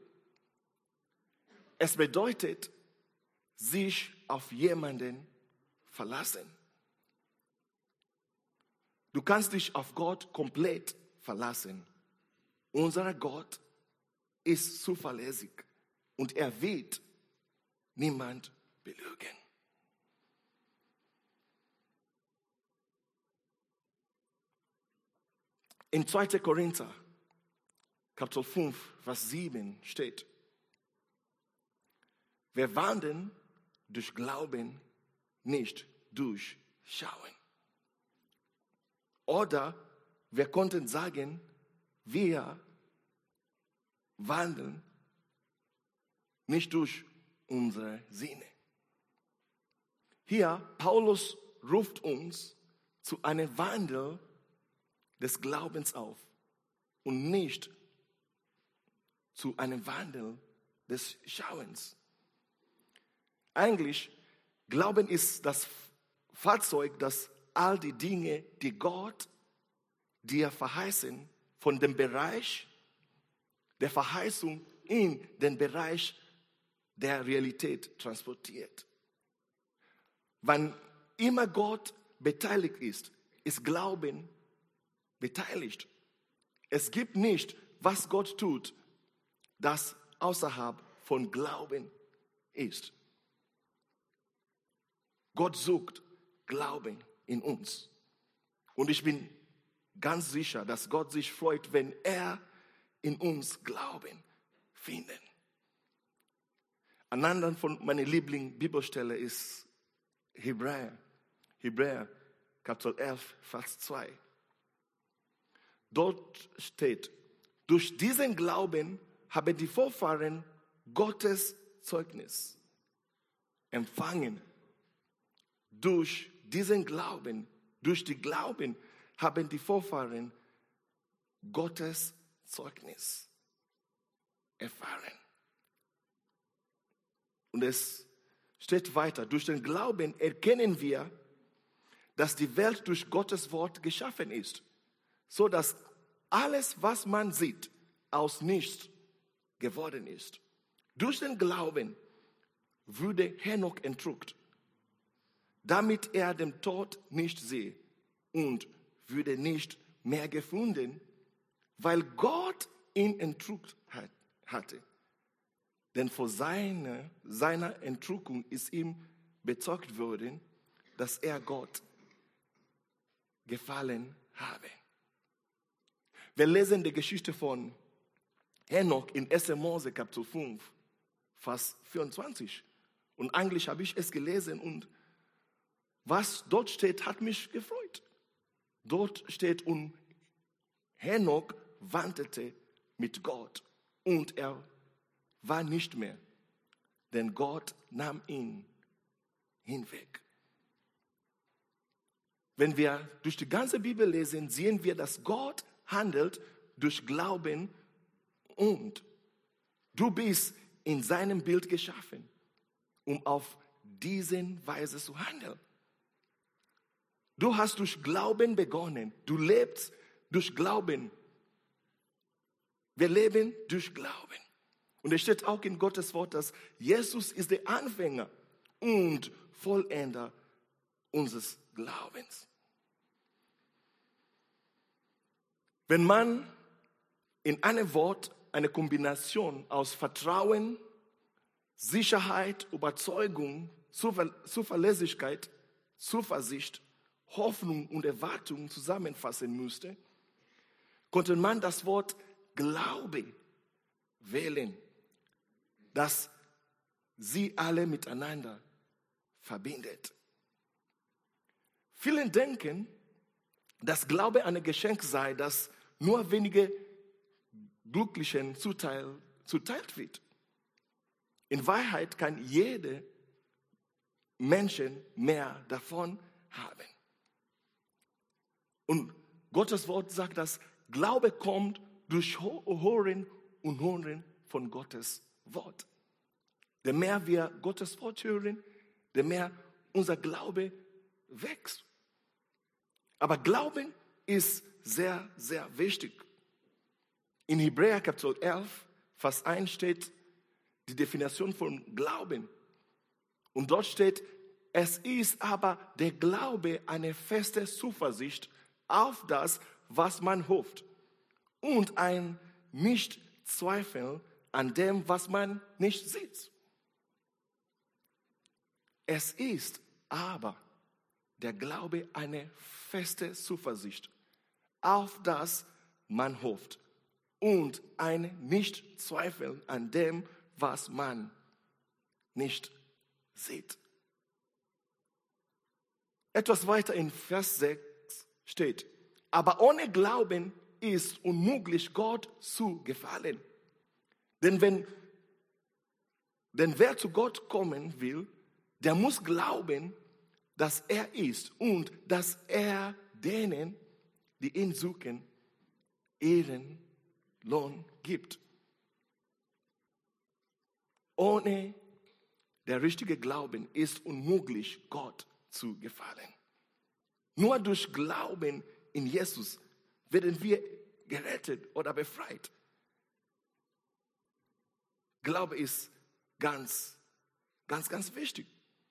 Es bedeutet, sich auf jemanden verlassen. Du kannst dich auf Gott komplett verlassen. Unser Gott ist zuverlässig und er wird niemand belügen. In 2. Korinther, Kapitel 5, Vers 7 steht, wir wandeln durch Glauben, nicht durch Schauen. Oder wir konnten sagen, wir wandeln nicht durch unsere Sinne. Hier, Paulus ruft uns zu einem Wandel des Glaubens auf und nicht zu einem Wandel des Schauens. Eigentlich, Glauben ist das Fahrzeug, das all die Dinge, die Gott dir verheißen, von dem Bereich der Verheißung in den Bereich der Realität transportiert. Wann immer Gott beteiligt ist, ist Glauben beteiligt. Es gibt nicht, was Gott tut, das außerhalb von Glauben ist. Gott sucht Glauben in uns. Und ich bin ganz sicher, dass Gott sich freut, wenn er in uns Glauben findet. Eine andere von meinen Lieblings-Bibelstellen ist Hebräer, Kapitel 11, Vers 2. Dort steht, durch diesen Glauben haben die Vorfahren Gottes Zeugnis empfangen. Durch diesen Glauben, durch die Glauben haben die Vorfahren Gottes Zeugnis erfahren. Und es steht weiter, durch den Glauben erkennen wir, dass die Welt durch Gottes Wort geschaffen ist, so dass alles, was man sieht, aus nichts geworden ist. Durch den Glauben wurde Henoch entrückt, damit er den Tod nicht sehe und würde nicht mehr gefunden, weil Gott ihn entrückt hatte. Denn vor seiner Entrückung ist ihm bezeugt worden, dass er Gott gefallen habe. Wir lesen die Geschichte von Henoch in 1. Mose Kapitel 5, Vers 24. Und eigentlich habe ich es gelesen und was dort steht, hat mich gefreut. Dort steht, und Henoch wanderte mit Gott und er war nicht mehr, denn Gott nahm ihn hinweg. Wenn wir durch die ganze Bibel lesen, sehen wir, dass Gott handelt durch Glauben und du bist in seinem Bild geschaffen, um auf diese Weise zu handeln. Du hast durch Glauben begonnen. Du lebst durch Glauben. Wir leben durch Glauben. Und es steht auch in Gottes Wort, dass Jesus ist der Anfänger und Vollender unseres Glaubens. Wenn man in einem Wort eine Kombination aus Vertrauen, Sicherheit, Überzeugung, Zuverlässigkeit, Zuversicht, Hoffnung und Erwartung zusammenfassen müsste, konnte man das Wort Glaube wählen, das sie alle miteinander verbindet. Viele denken, dass Glaube ein Geschenk sei, das nur wenige Glücklichen zuteilt wird. In Wahrheit kann jeder Mensch mehr davon haben. Und Gottes Wort sagt, dass Glaube kommt durch Hören und Hören von Gottes Wort. Je mehr wir Gottes Wort hören, je mehr unser Glaube wächst. Aber Glauben ist sehr, sehr wichtig. In Hebräer Kapitel 11, Vers 1 steht die Definition von Glauben. Und dort steht, es ist aber der Glaube eine feste Zuversicht auf das, was man hofft, und ein Nicht-Zweifeln an dem, was man nicht sieht. Es ist aber der Glaube eine feste Zuversicht auf das man hofft und ein Nicht-Zweifeln an dem, was man nicht sieht. Etwas weiter in Vers 6 steht, aber ohne Glauben ist unmöglich, Gott zu gefallen. Denn wer zu Gott kommen will, der muss glauben, dass er ist und dass er denen, die ihn suchen, ihren Lohn gibt. Ohne der richtige Glauben ist unmöglich, Gott zu gefallen. Nur durch Glauben in Jesus werden wir gerettet oder befreit. Glaube ist ganz, ganz, ganz wichtig.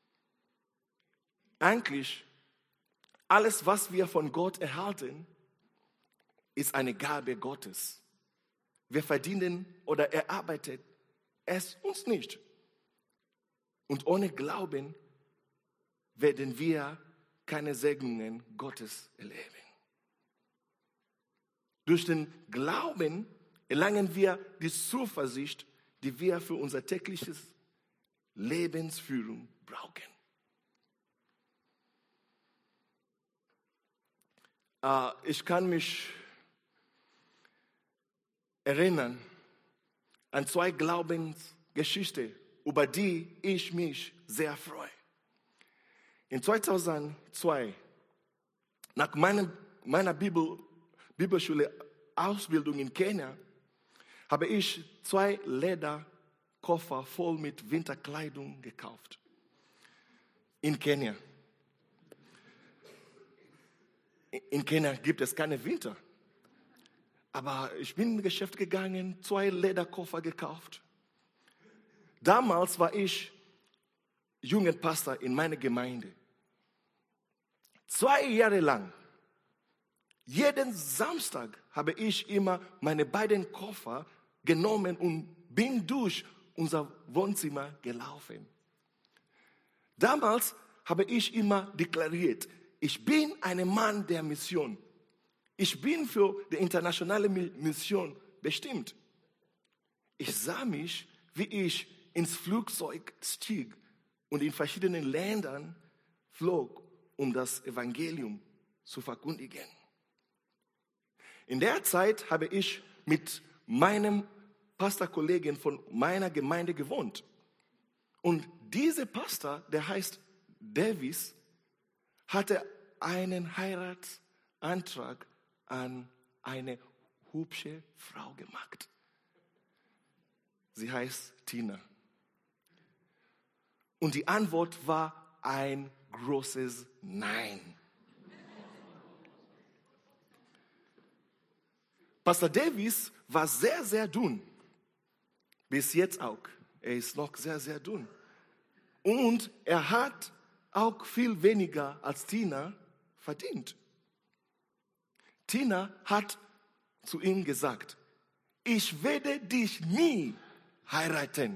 Eigentlich, alles, was wir von Gott erhalten, ist eine Gabe Gottes. Wir verdienen oder erarbeiten es uns nicht. Und ohne Glauben werden wir keine Segnungen Gottes erleben. Durch den Glauben erlangen wir die Zuversicht, die wir für unser tägliches Lebensführung brauchen. Ich kann mich erinnern an 2 Glaubensgeschichten, über die ich mich sehr freue. In 2002, nach meiner Bibelschule-Ausbildung in Kenia, habe ich 2 Lederkoffer voll mit Winterkleidung gekauft. In Kenia. In Kenia gibt es keine Winter. Aber ich bin in Geschäft gegangen, 2 Lederkoffer gekauft. Damals war ich Jugendpastor in meiner Gemeinde. 2 Jahre lang Jeden Samstag habe ich immer meine beiden Koffer genommen und bin durch unser Wohnzimmer gelaufen. Damals habe ich immer deklariert, ich bin ein Mann der Mission. Ich bin für die internationale Mission bestimmt. Ich sah mich, wie ich ins Flugzeug stieg und in verschiedenen Ländern flog, um das Evangelium zu verkündigen. In der Zeit habe ich mit meinem Pastorkollegen von meiner Gemeinde gewohnt. Und dieser Pastor, der heißt Davis, hatte einen Heiratsantrag an eine hübsche Frau gemacht. Sie heißt Tina. Und die Antwort war ein großes Nein. Pastor Davis war sehr, sehr dünn. Bis jetzt auch. Er ist noch sehr, sehr dünn. Und er hat auch viel weniger als Tina verdient. Tina hat zu ihm gesagt, ich werde dich nie heiraten.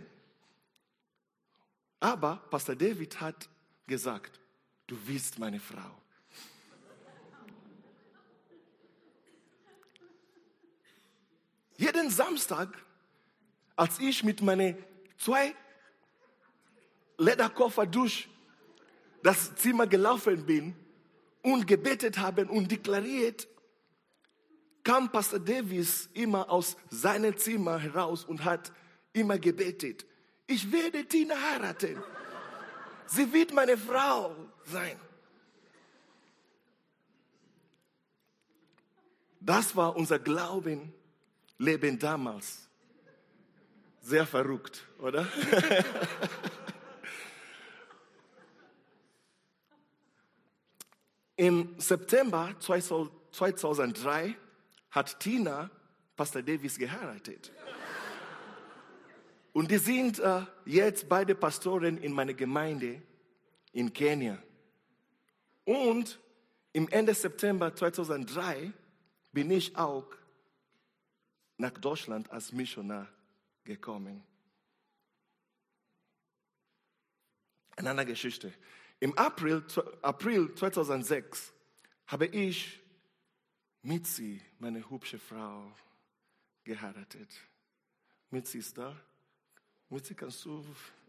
Aber Pastor David hat gesagt, du bist meine Frau. Jeden Samstag, als ich mit meinen 2 Lederkoffer durch das Zimmer gelaufen bin und gebetet habe und deklariert, kam Pastor Davis immer aus seinem Zimmer heraus und hat immer gebetet, ich werde Tina heiraten. Sie wird meine Frau sein. Das war unser Glaubenleben damals. Sehr verrückt, oder? Im September 2003 hat Tina Pastor Davis geheiratet. Und die sind jetzt beide Pastoren in meiner Gemeinde in Kenia. Und im Ende September 2003 bin ich auch nach Deutschland als Missionar gekommen. Eine andere Geschichte. Im April 2006 habe ich Mitzi, meine hübsche Frau, geheiratet. Mitzi ist da. Mitzi, kannst du...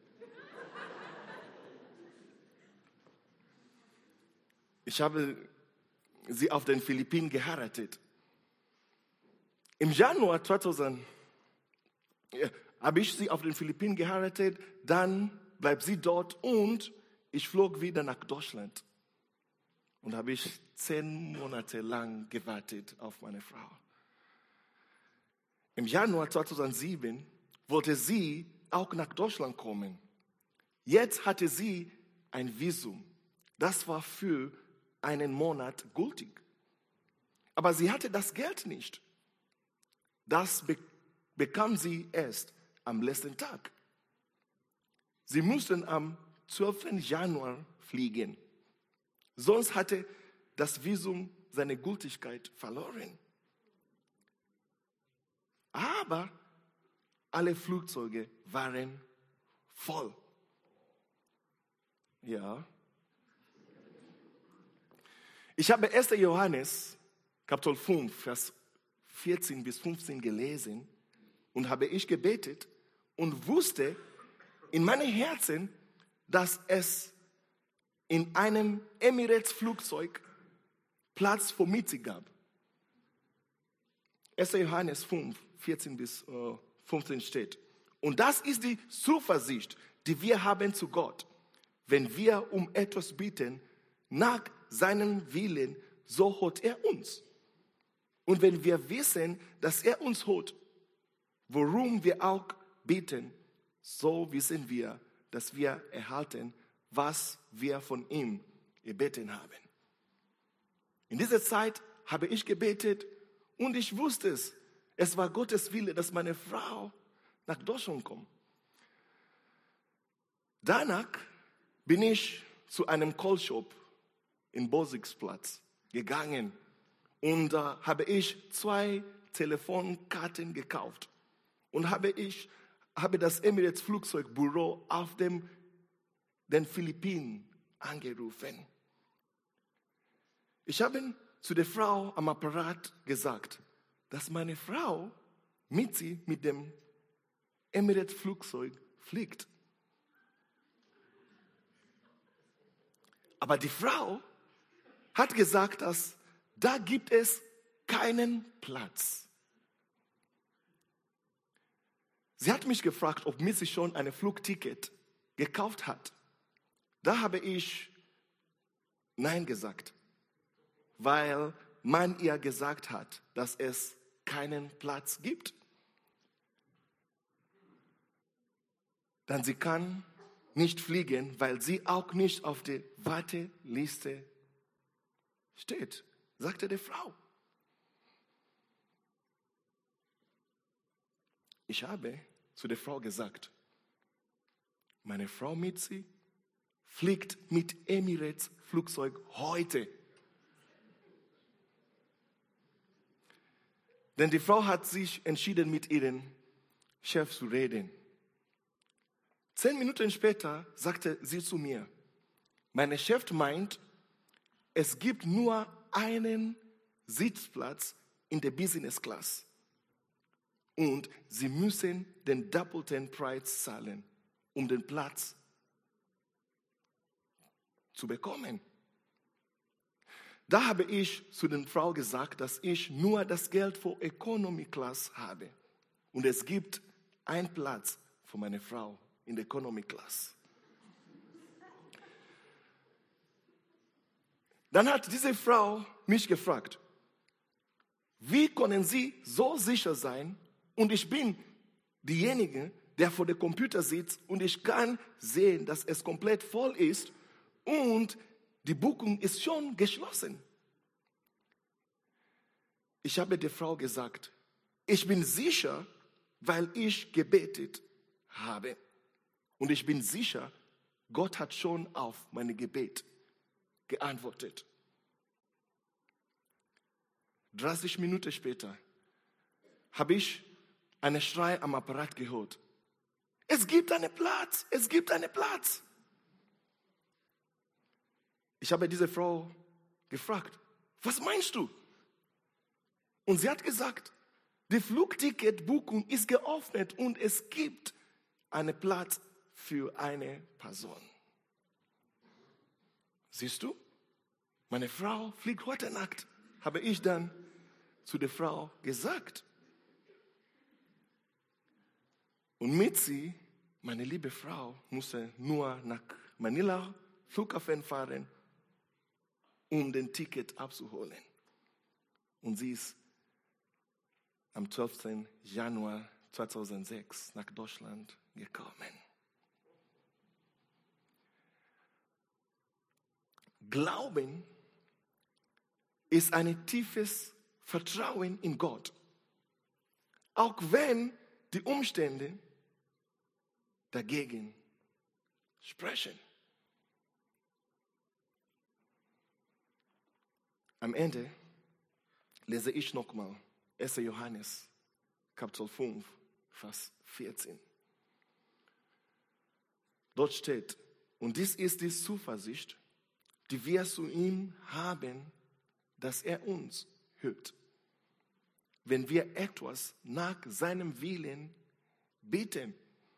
Ich habe sie auf den Philippinen geheiratet. Im Januar 2000 habe ich sie auf den Philippinen geheiratet, dann bleibt sie dort und ich flog wieder nach Deutschland. Und habe ich 10 Monate lang gewartet auf meine Frau. Im Januar 2007 wollte sie auch nach Deutschland kommen. Jetzt hatte sie ein Visum. Das war für einen Monat gültig. Aber sie hatte das Geld nicht. Das bekam sie erst am letzten Tag. Sie mussten am 12. Januar fliegen. Sonst hatte das Visum seine Gültigkeit verloren. Aber alle Flugzeuge waren voll. Ja. Ich habe 1. Johannes, Kapitel 5, Vers 14 bis 15 gelesen und habe ich gebetet und wusste in meinem Herzen, dass es in einem Emirates-Flugzeug Platz für Mitzi gab. 1. Johannes 5, 14 bis 15 steht. Und das ist die Zuversicht, die wir haben zu Gott. Wenn wir um etwas bitten, nach seinem Willen, so hört er uns. Und wenn wir wissen, dass er uns hört, worum wir auch bitten, so wissen wir, dass wir erhalten, was wir von ihm erbeten haben. In dieser Zeit habe ich gebetet und ich wusste es. Es war Gottes Wille, dass meine Frau nach Deutschland kommt. Danach bin ich zu einem Callshop in Bosigsplatz gegangen Und habe ich 2 Telefonkarten gekauft und habe das Emirates Flugzeugbüro auf den Philippinen angerufen. Ich habe zu der Frau am Apparat gesagt, dass meine Frau Mitzi mit dem Emirates Flugzeug fliegt. Aber die Frau hat gesagt, dass da gibt es keinen Platz. Sie hat mich gefragt, ob Mitzi schon ein Flugticket gekauft hat. Da habe ich Nein gesagt, weil man ihr gesagt hat, dass es keinen Platz gibt. Dann sie kann nicht fliegen, weil sie auch nicht auf der Warteliste steht, sagte die Frau. Ich habe zu der Frau gesagt, meine Frau Mitzi fliegt mit Emirates Flugzeug heute. Denn die Frau hat sich entschieden, mit ihrem Chef zu reden. 10 Minuten später sagte sie zu mir, mein Chef meint, es gibt nur einen Sitzplatz in der Business Class. Und sie müssen den doppelten Preis zahlen, um den Platz zu bekommen. Da habe ich zu der Frau gesagt, dass ich nur das Geld für Economy Class habe. Und es gibt einen Platz für meine Frau in der Economy Class. Dann hat diese Frau mich gefragt, wie können Sie so sicher sein? Und ich bin diejenige, der vor dem Computer sitzt und ich kann sehen, dass es komplett voll ist und die Buchung ist schon geschlossen. Ich habe der Frau gesagt, ich bin sicher, weil ich gebetet habe. Und ich bin sicher, Gott hat schon auf mein Gebet geantwortet. 30 Minuten später habe ich einen Schrei am Apparat gehört. Es gibt einen Platz, es gibt einen Platz. Ich habe diese Frau gefragt, was meinst du? Und sie hat gesagt, die Flugticketbuchung ist geöffnet und es gibt einen Platz für eine Person. Siehst du, meine Frau fliegt heute Nacht, habe ich dann zu der Frau gesagt. Und Mitzi, meine liebe Frau, musste nur nach Manila Flughafen fahren, um den Ticket abzuholen. Und sie ist am 12. Januar 2006 nach Deutschland gekommen. Glauben ist ein tiefes Vertrauen in Gott. Auch wenn die Umstände dagegen sprechen. Am Ende lese ich nochmal 1. Johannes, Kapitel 5, Vers 14. Dort steht, und dies ist die Zuversicht, die wir zu ihm haben, dass er uns hört. Wenn wir etwas nach seinem Willen beten.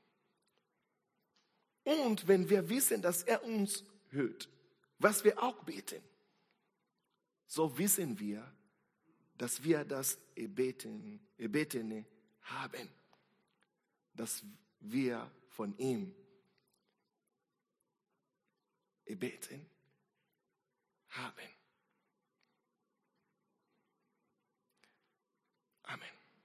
Und wenn wir wissen, dass er uns hört, was wir auch beten, so wissen wir, dass wir das Erbetene haben, dass wir von ihm erbeten haben. Amen.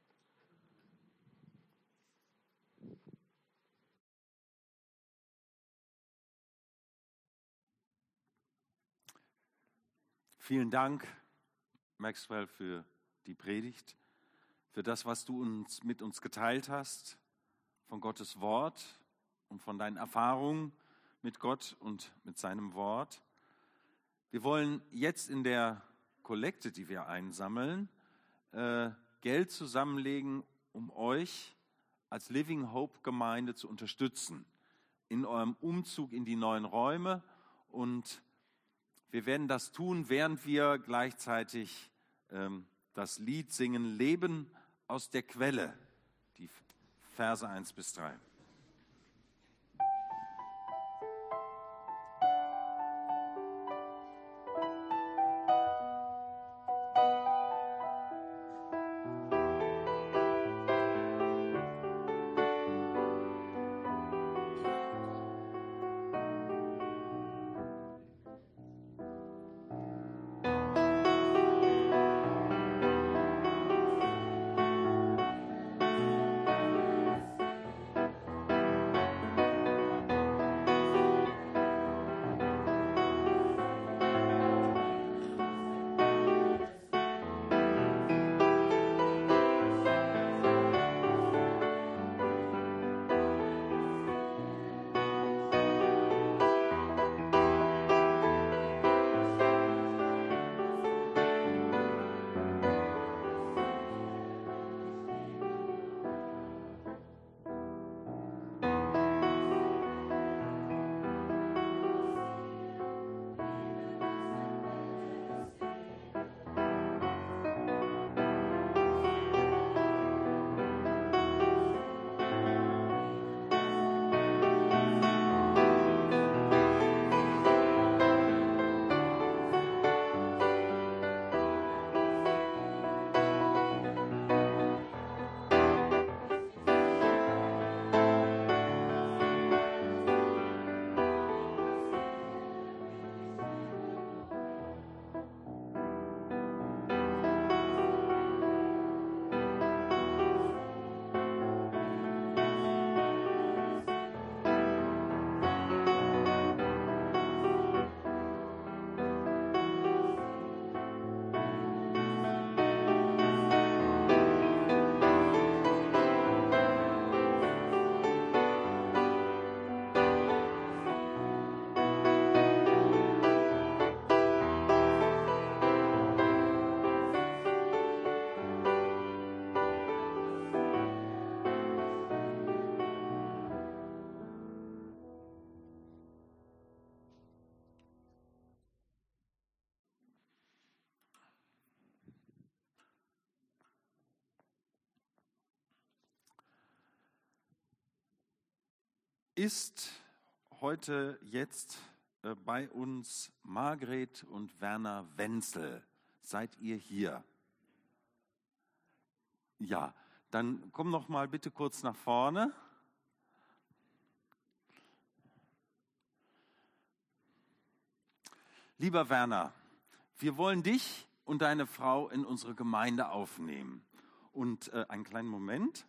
Vielen Dank, Maxwell, für die Predigt, für das, was du mit uns geteilt hast, von Gottes Wort und von deinen Erfahrungen mit Gott und mit seinem Wort. Wir wollen jetzt in der Kollekte, die wir einsammeln, Geld zusammenlegen, um euch als Living Hope Gemeinde zu unterstützen in eurem Umzug in die neuen Räume. Und wir werden das tun, während wir gleichzeitig das Lied singen, Leben aus der Quelle, die Verse 1-3. Ist heute jetzt bei uns Margret und Werner Wenzel. Seid ihr hier? Ja, dann komm noch mal bitte kurz nach vorne. Lieber Werner, wir wollen dich und deine Frau in unsere Gemeinde aufnehmen. Und einen kleinen Moment.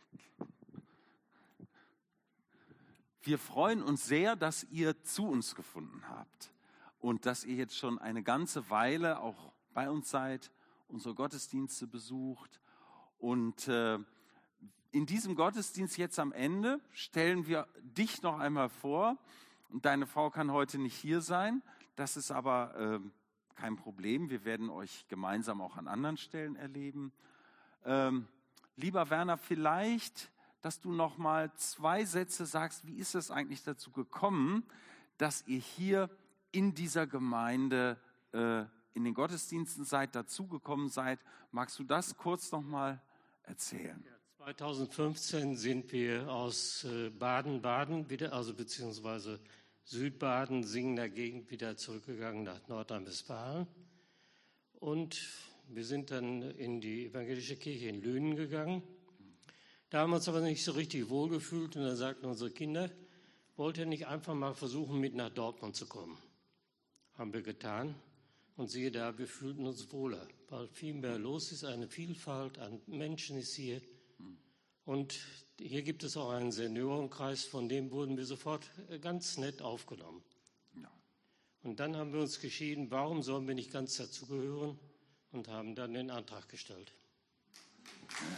Wir freuen uns sehr, dass ihr zu uns gefunden habt und dass ihr jetzt schon eine ganze Weile auch bei uns seid, unsere Gottesdienste besucht. Und in diesem Gottesdienst jetzt am Ende stellen wir dich noch einmal vor. Und deine Frau kann heute nicht hier sein. Das ist aber kein Problem. Wir werden euch gemeinsam auch an anderen Stellen erleben. Lieber Werner, vielleicht, dass du noch mal 2 Sätze sagst, wie ist es eigentlich dazu gekommen, dass ihr hier in dieser Gemeinde in den Gottesdiensten seid, dazugekommen seid. Magst du das kurz noch mal erzählen? Ja, 2015 sind wir aus Baden-Baden wieder, also beziehungsweise Südbaden, Singender Gegend, wieder zurückgegangen nach Nordrhein-Westfalen. Und wir sind dann in die evangelische Kirche in Lünen gegangen. Da haben wir uns aber nicht so richtig wohlgefühlt und dann sagten unsere Kinder, wollt ihr nicht einfach mal versuchen, mit nach Dortmund zu kommen? Haben wir getan und siehe da, wir fühlten uns wohler, weil viel mehr los ist, eine Vielfalt an Menschen ist hier. Und hier gibt es auch einen Seniorenkreis, von dem wurden wir sofort ganz nett aufgenommen. Ja. Und dann haben wir uns geschieden, warum sollen wir nicht ganz dazugehören und haben dann den Antrag gestellt. Ja.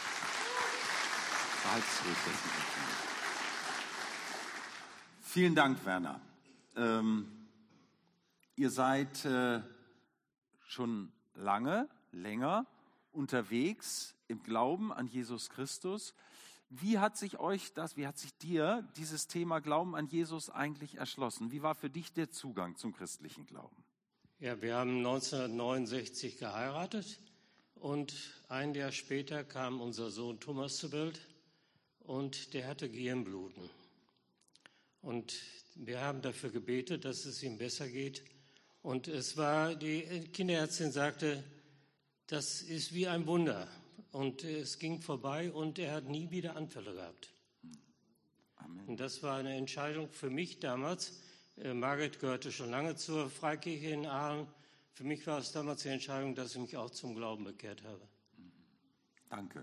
Vielen Dank, Werner. Ihr seid schon länger unterwegs im Glauben an Jesus Christus. Wie hat sich dir dieses Thema Glauben an Jesus eigentlich erschlossen? Wie war für dich der Zugang zum christlichen Glauben? Ja, wir haben 1969 geheiratet und ein Jahr später kam unser Sohn Thomas zur Welt und der hatte Gehirnbluten. Und wir haben dafür gebetet, dass es ihm besser geht. Und die Kinderärztin sagte, das ist wie ein Wunder. Und es ging vorbei und er hat nie wieder Anfälle gehabt. Amen. Und das war eine Entscheidung für mich damals. Margret gehörte schon lange zur Freikirche in Aalen. Für mich war es damals die Entscheidung, dass ich mich auch zum Glauben bekehrt habe. Danke.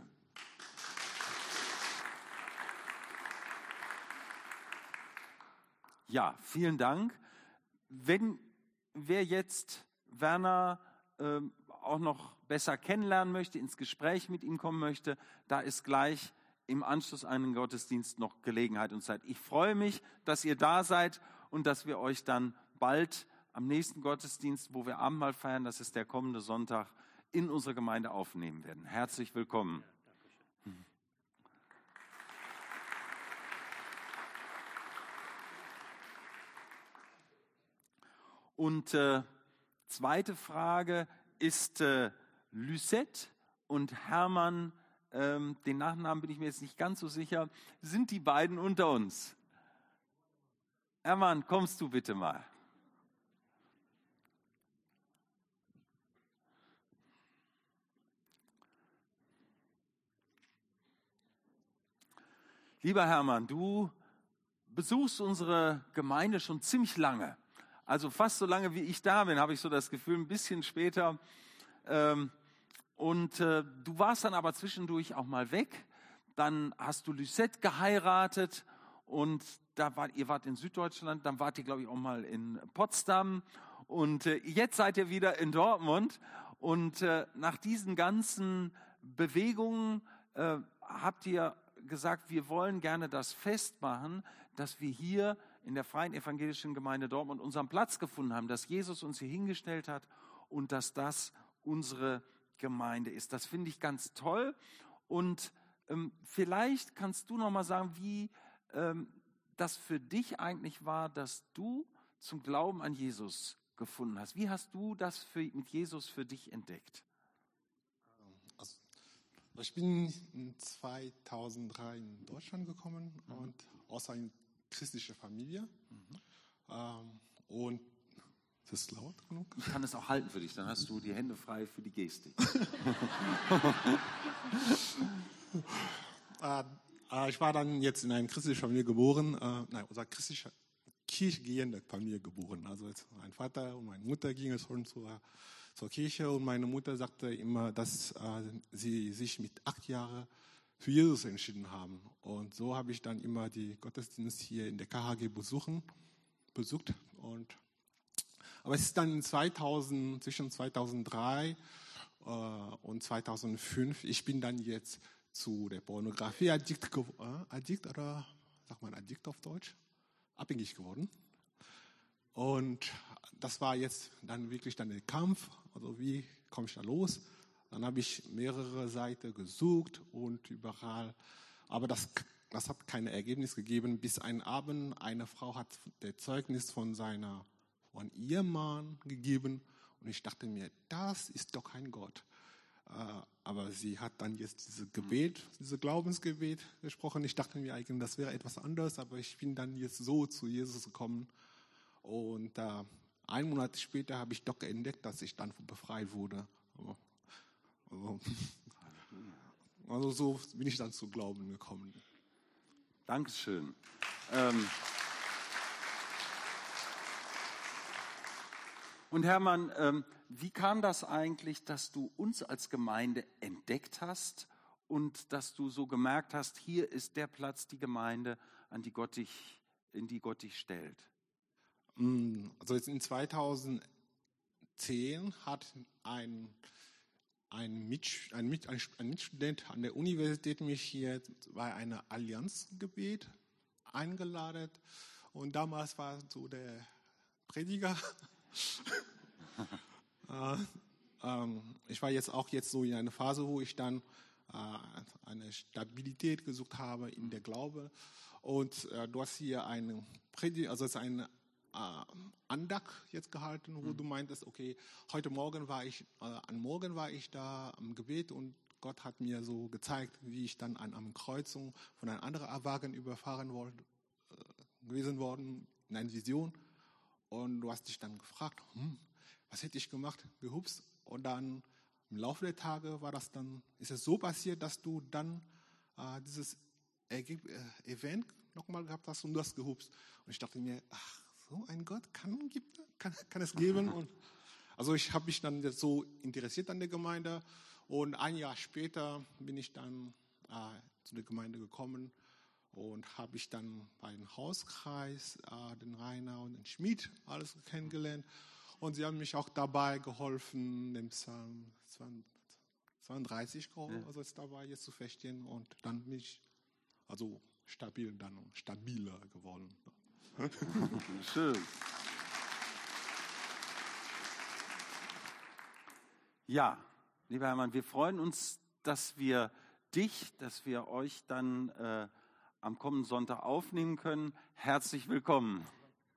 Ja, vielen Dank. Wer jetzt Werner auch noch besser kennenlernen möchte, ins Gespräch mit ihm kommen möchte, da ist gleich im Anschluss an den Gottesdienst noch Gelegenheit und Zeit. Ich freue mich, dass ihr da seid und dass wir euch dann bald am nächsten Gottesdienst, wo wir Abendmahl feiern, das ist der kommende Sonntag, in unsere Gemeinde aufnehmen werden. Herzlich willkommen. Und zweite Frage ist Lucette und Hermann, den Nachnamen bin ich mir jetzt nicht ganz so sicher, sind die beiden unter uns? Hermann, kommst du bitte mal? Lieber Hermann, du besuchst unsere Gemeinde schon ziemlich lange. Also fast so lange, wie ich da bin, habe ich so das Gefühl, ein bisschen später. Du warst dann aber zwischendurch auch mal weg. Dann hast du Lucette geheiratet und ihr wart in Süddeutschland. Dann wart ihr, glaube ich, auch mal in Potsdam. Und jetzt seid ihr wieder in Dortmund. Und nach diesen ganzen Bewegungen habt ihr gesagt, wir wollen gerne das festmachen, dass wir hier in der Freien Evangelischen Gemeinde Dortmund unseren Platz gefunden haben, dass Jesus uns hier hingestellt hat und dass das unsere Gemeinde ist. Das finde ich ganz toll. Und vielleicht kannst du noch mal sagen, wie das für dich eigentlich war, dass du zum Glauben an Jesus gefunden hast. Wie hast du das mit Jesus für dich entdeckt? Ich bin 2003 in Deutschland gekommen und aus einer christlichen Familie. Und ist das laut genug? Ich kann es auch halten für dich, dann hast du die Hände frei für die Gestik. Ich war dann jetzt in einer christlichen Familie geboren, unserer christlichen kirchgehende Familie geboren. Also mein Vater und meine Mutter gingen schon zur Kirche und meine Mutter sagte immer, dass sie sich mit 8 Jahren für Jesus entschieden haben. Und so habe ich dann immer die Gottesdienste hier in der KHG besucht. Aber es ist dann zwischen 2003 und 2005, ich bin dann jetzt zu der Pornografie addikt oder sagt man addikt auf Deutsch, abhängig geworden. Und das war jetzt dann wirklich der Kampf, also wie komme ich da los? Dann habe ich mehrere Seiten gesucht und überall, aber das hat kein Ergebnis gegeben, bis ein Abend eine Frau hat das Zeugnis von ihrem Mann gegeben und ich dachte mir, das ist doch kein Gott. Aber sie hat dann jetzt dieses Glaubensgebet gesprochen. Ich dachte mir eigentlich, das wäre etwas anderes, aber ich bin dann jetzt so zu Jesus gekommen. Und 1 Monat später habe ich doch entdeckt, dass ich dann befreit wurde. Also so bin ich dann zu Glauben gekommen. Dankeschön. Und Hermann, wie kam das eigentlich, dass du uns als Gemeinde entdeckt hast und dass du so gemerkt hast, hier ist der Platz, die Gemeinde, in die Gott dich stellt? Also jetzt in 2010 hat ein Mitstudent an der Universität mich hier bei einer Allianzgebet eingeladen und damals war so der Prediger ich war jetzt so in einer Phase, wo ich dann eine Stabilität gesucht habe in der Glaube. Und du hast hier eine Andacht jetzt gehalten, wo du meintest, okay, am Morgen war ich da am Gebet und Gott hat mir so gezeigt, wie ich dann an einer Kreuzung von einem anderen Wagen überfahren gewesen worden, in einer Vision. Und du hast dich dann gefragt, was hätte ich gemacht, gehupst. Und dann im Laufe der Tage ist es so passiert, dass du dann dieses Event nochmal gehabt hast und du hast gehupst. Und ich dachte mir, ach, so ein Gott kann es geben. Und also ich habe mich dann jetzt so interessiert an der Gemeinde und ein Jahr später bin ich dann zu der Gemeinde gekommen und habe ich dann bei dem Hauskreis den Rainer und den Schmied alles kennengelernt und sie haben mich auch dabei geholfen, den Psalm 32 also jetzt dabei jetzt zu verstehen und dann bin ich also stabiler geworden. Schön. Ja, lieber Hermann, wir freuen uns, dass wir euch dann am kommenden Sonntag aufnehmen können. Herzlich willkommen.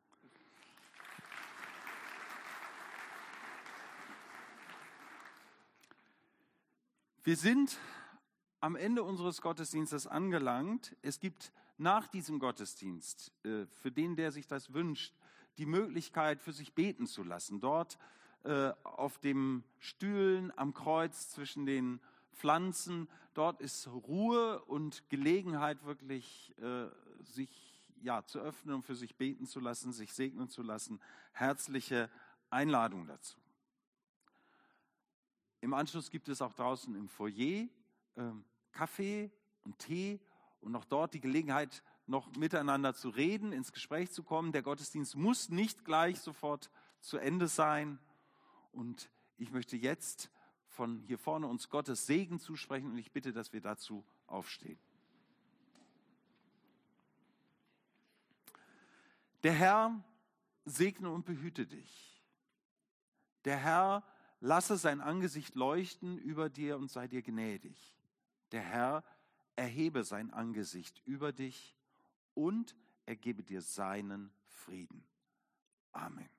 Wir sind am Ende unseres Gottesdienstes angelangt. Es gibt nach diesem Gottesdienst, für den, der sich das wünscht, die Möglichkeit, für sich beten zu lassen. Dort auf dem Stühlen am Kreuz zwischen den Pflanzen, dort ist Ruhe und Gelegenheit, wirklich sich zu öffnen und für sich beten zu lassen, sich segnen zu lassen. Herzliche Einladung dazu. Im Anschluss gibt es auch draußen im Foyer Kaffee und Tee und auch dort die Gelegenheit, noch miteinander zu reden, ins Gespräch zu kommen. Der Gottesdienst muss nicht gleich sofort zu Ende sein. Und ich möchte jetzt von hier vorne uns Gottes Segen zusprechen und ich bitte, dass wir dazu aufstehen. Der Herr segne und behüte dich. Der Herr lasse sein Angesicht leuchten über dir und sei dir gnädig. Der Herr erhebe sein Angesicht über dich und er gebe dir seinen Frieden. Amen.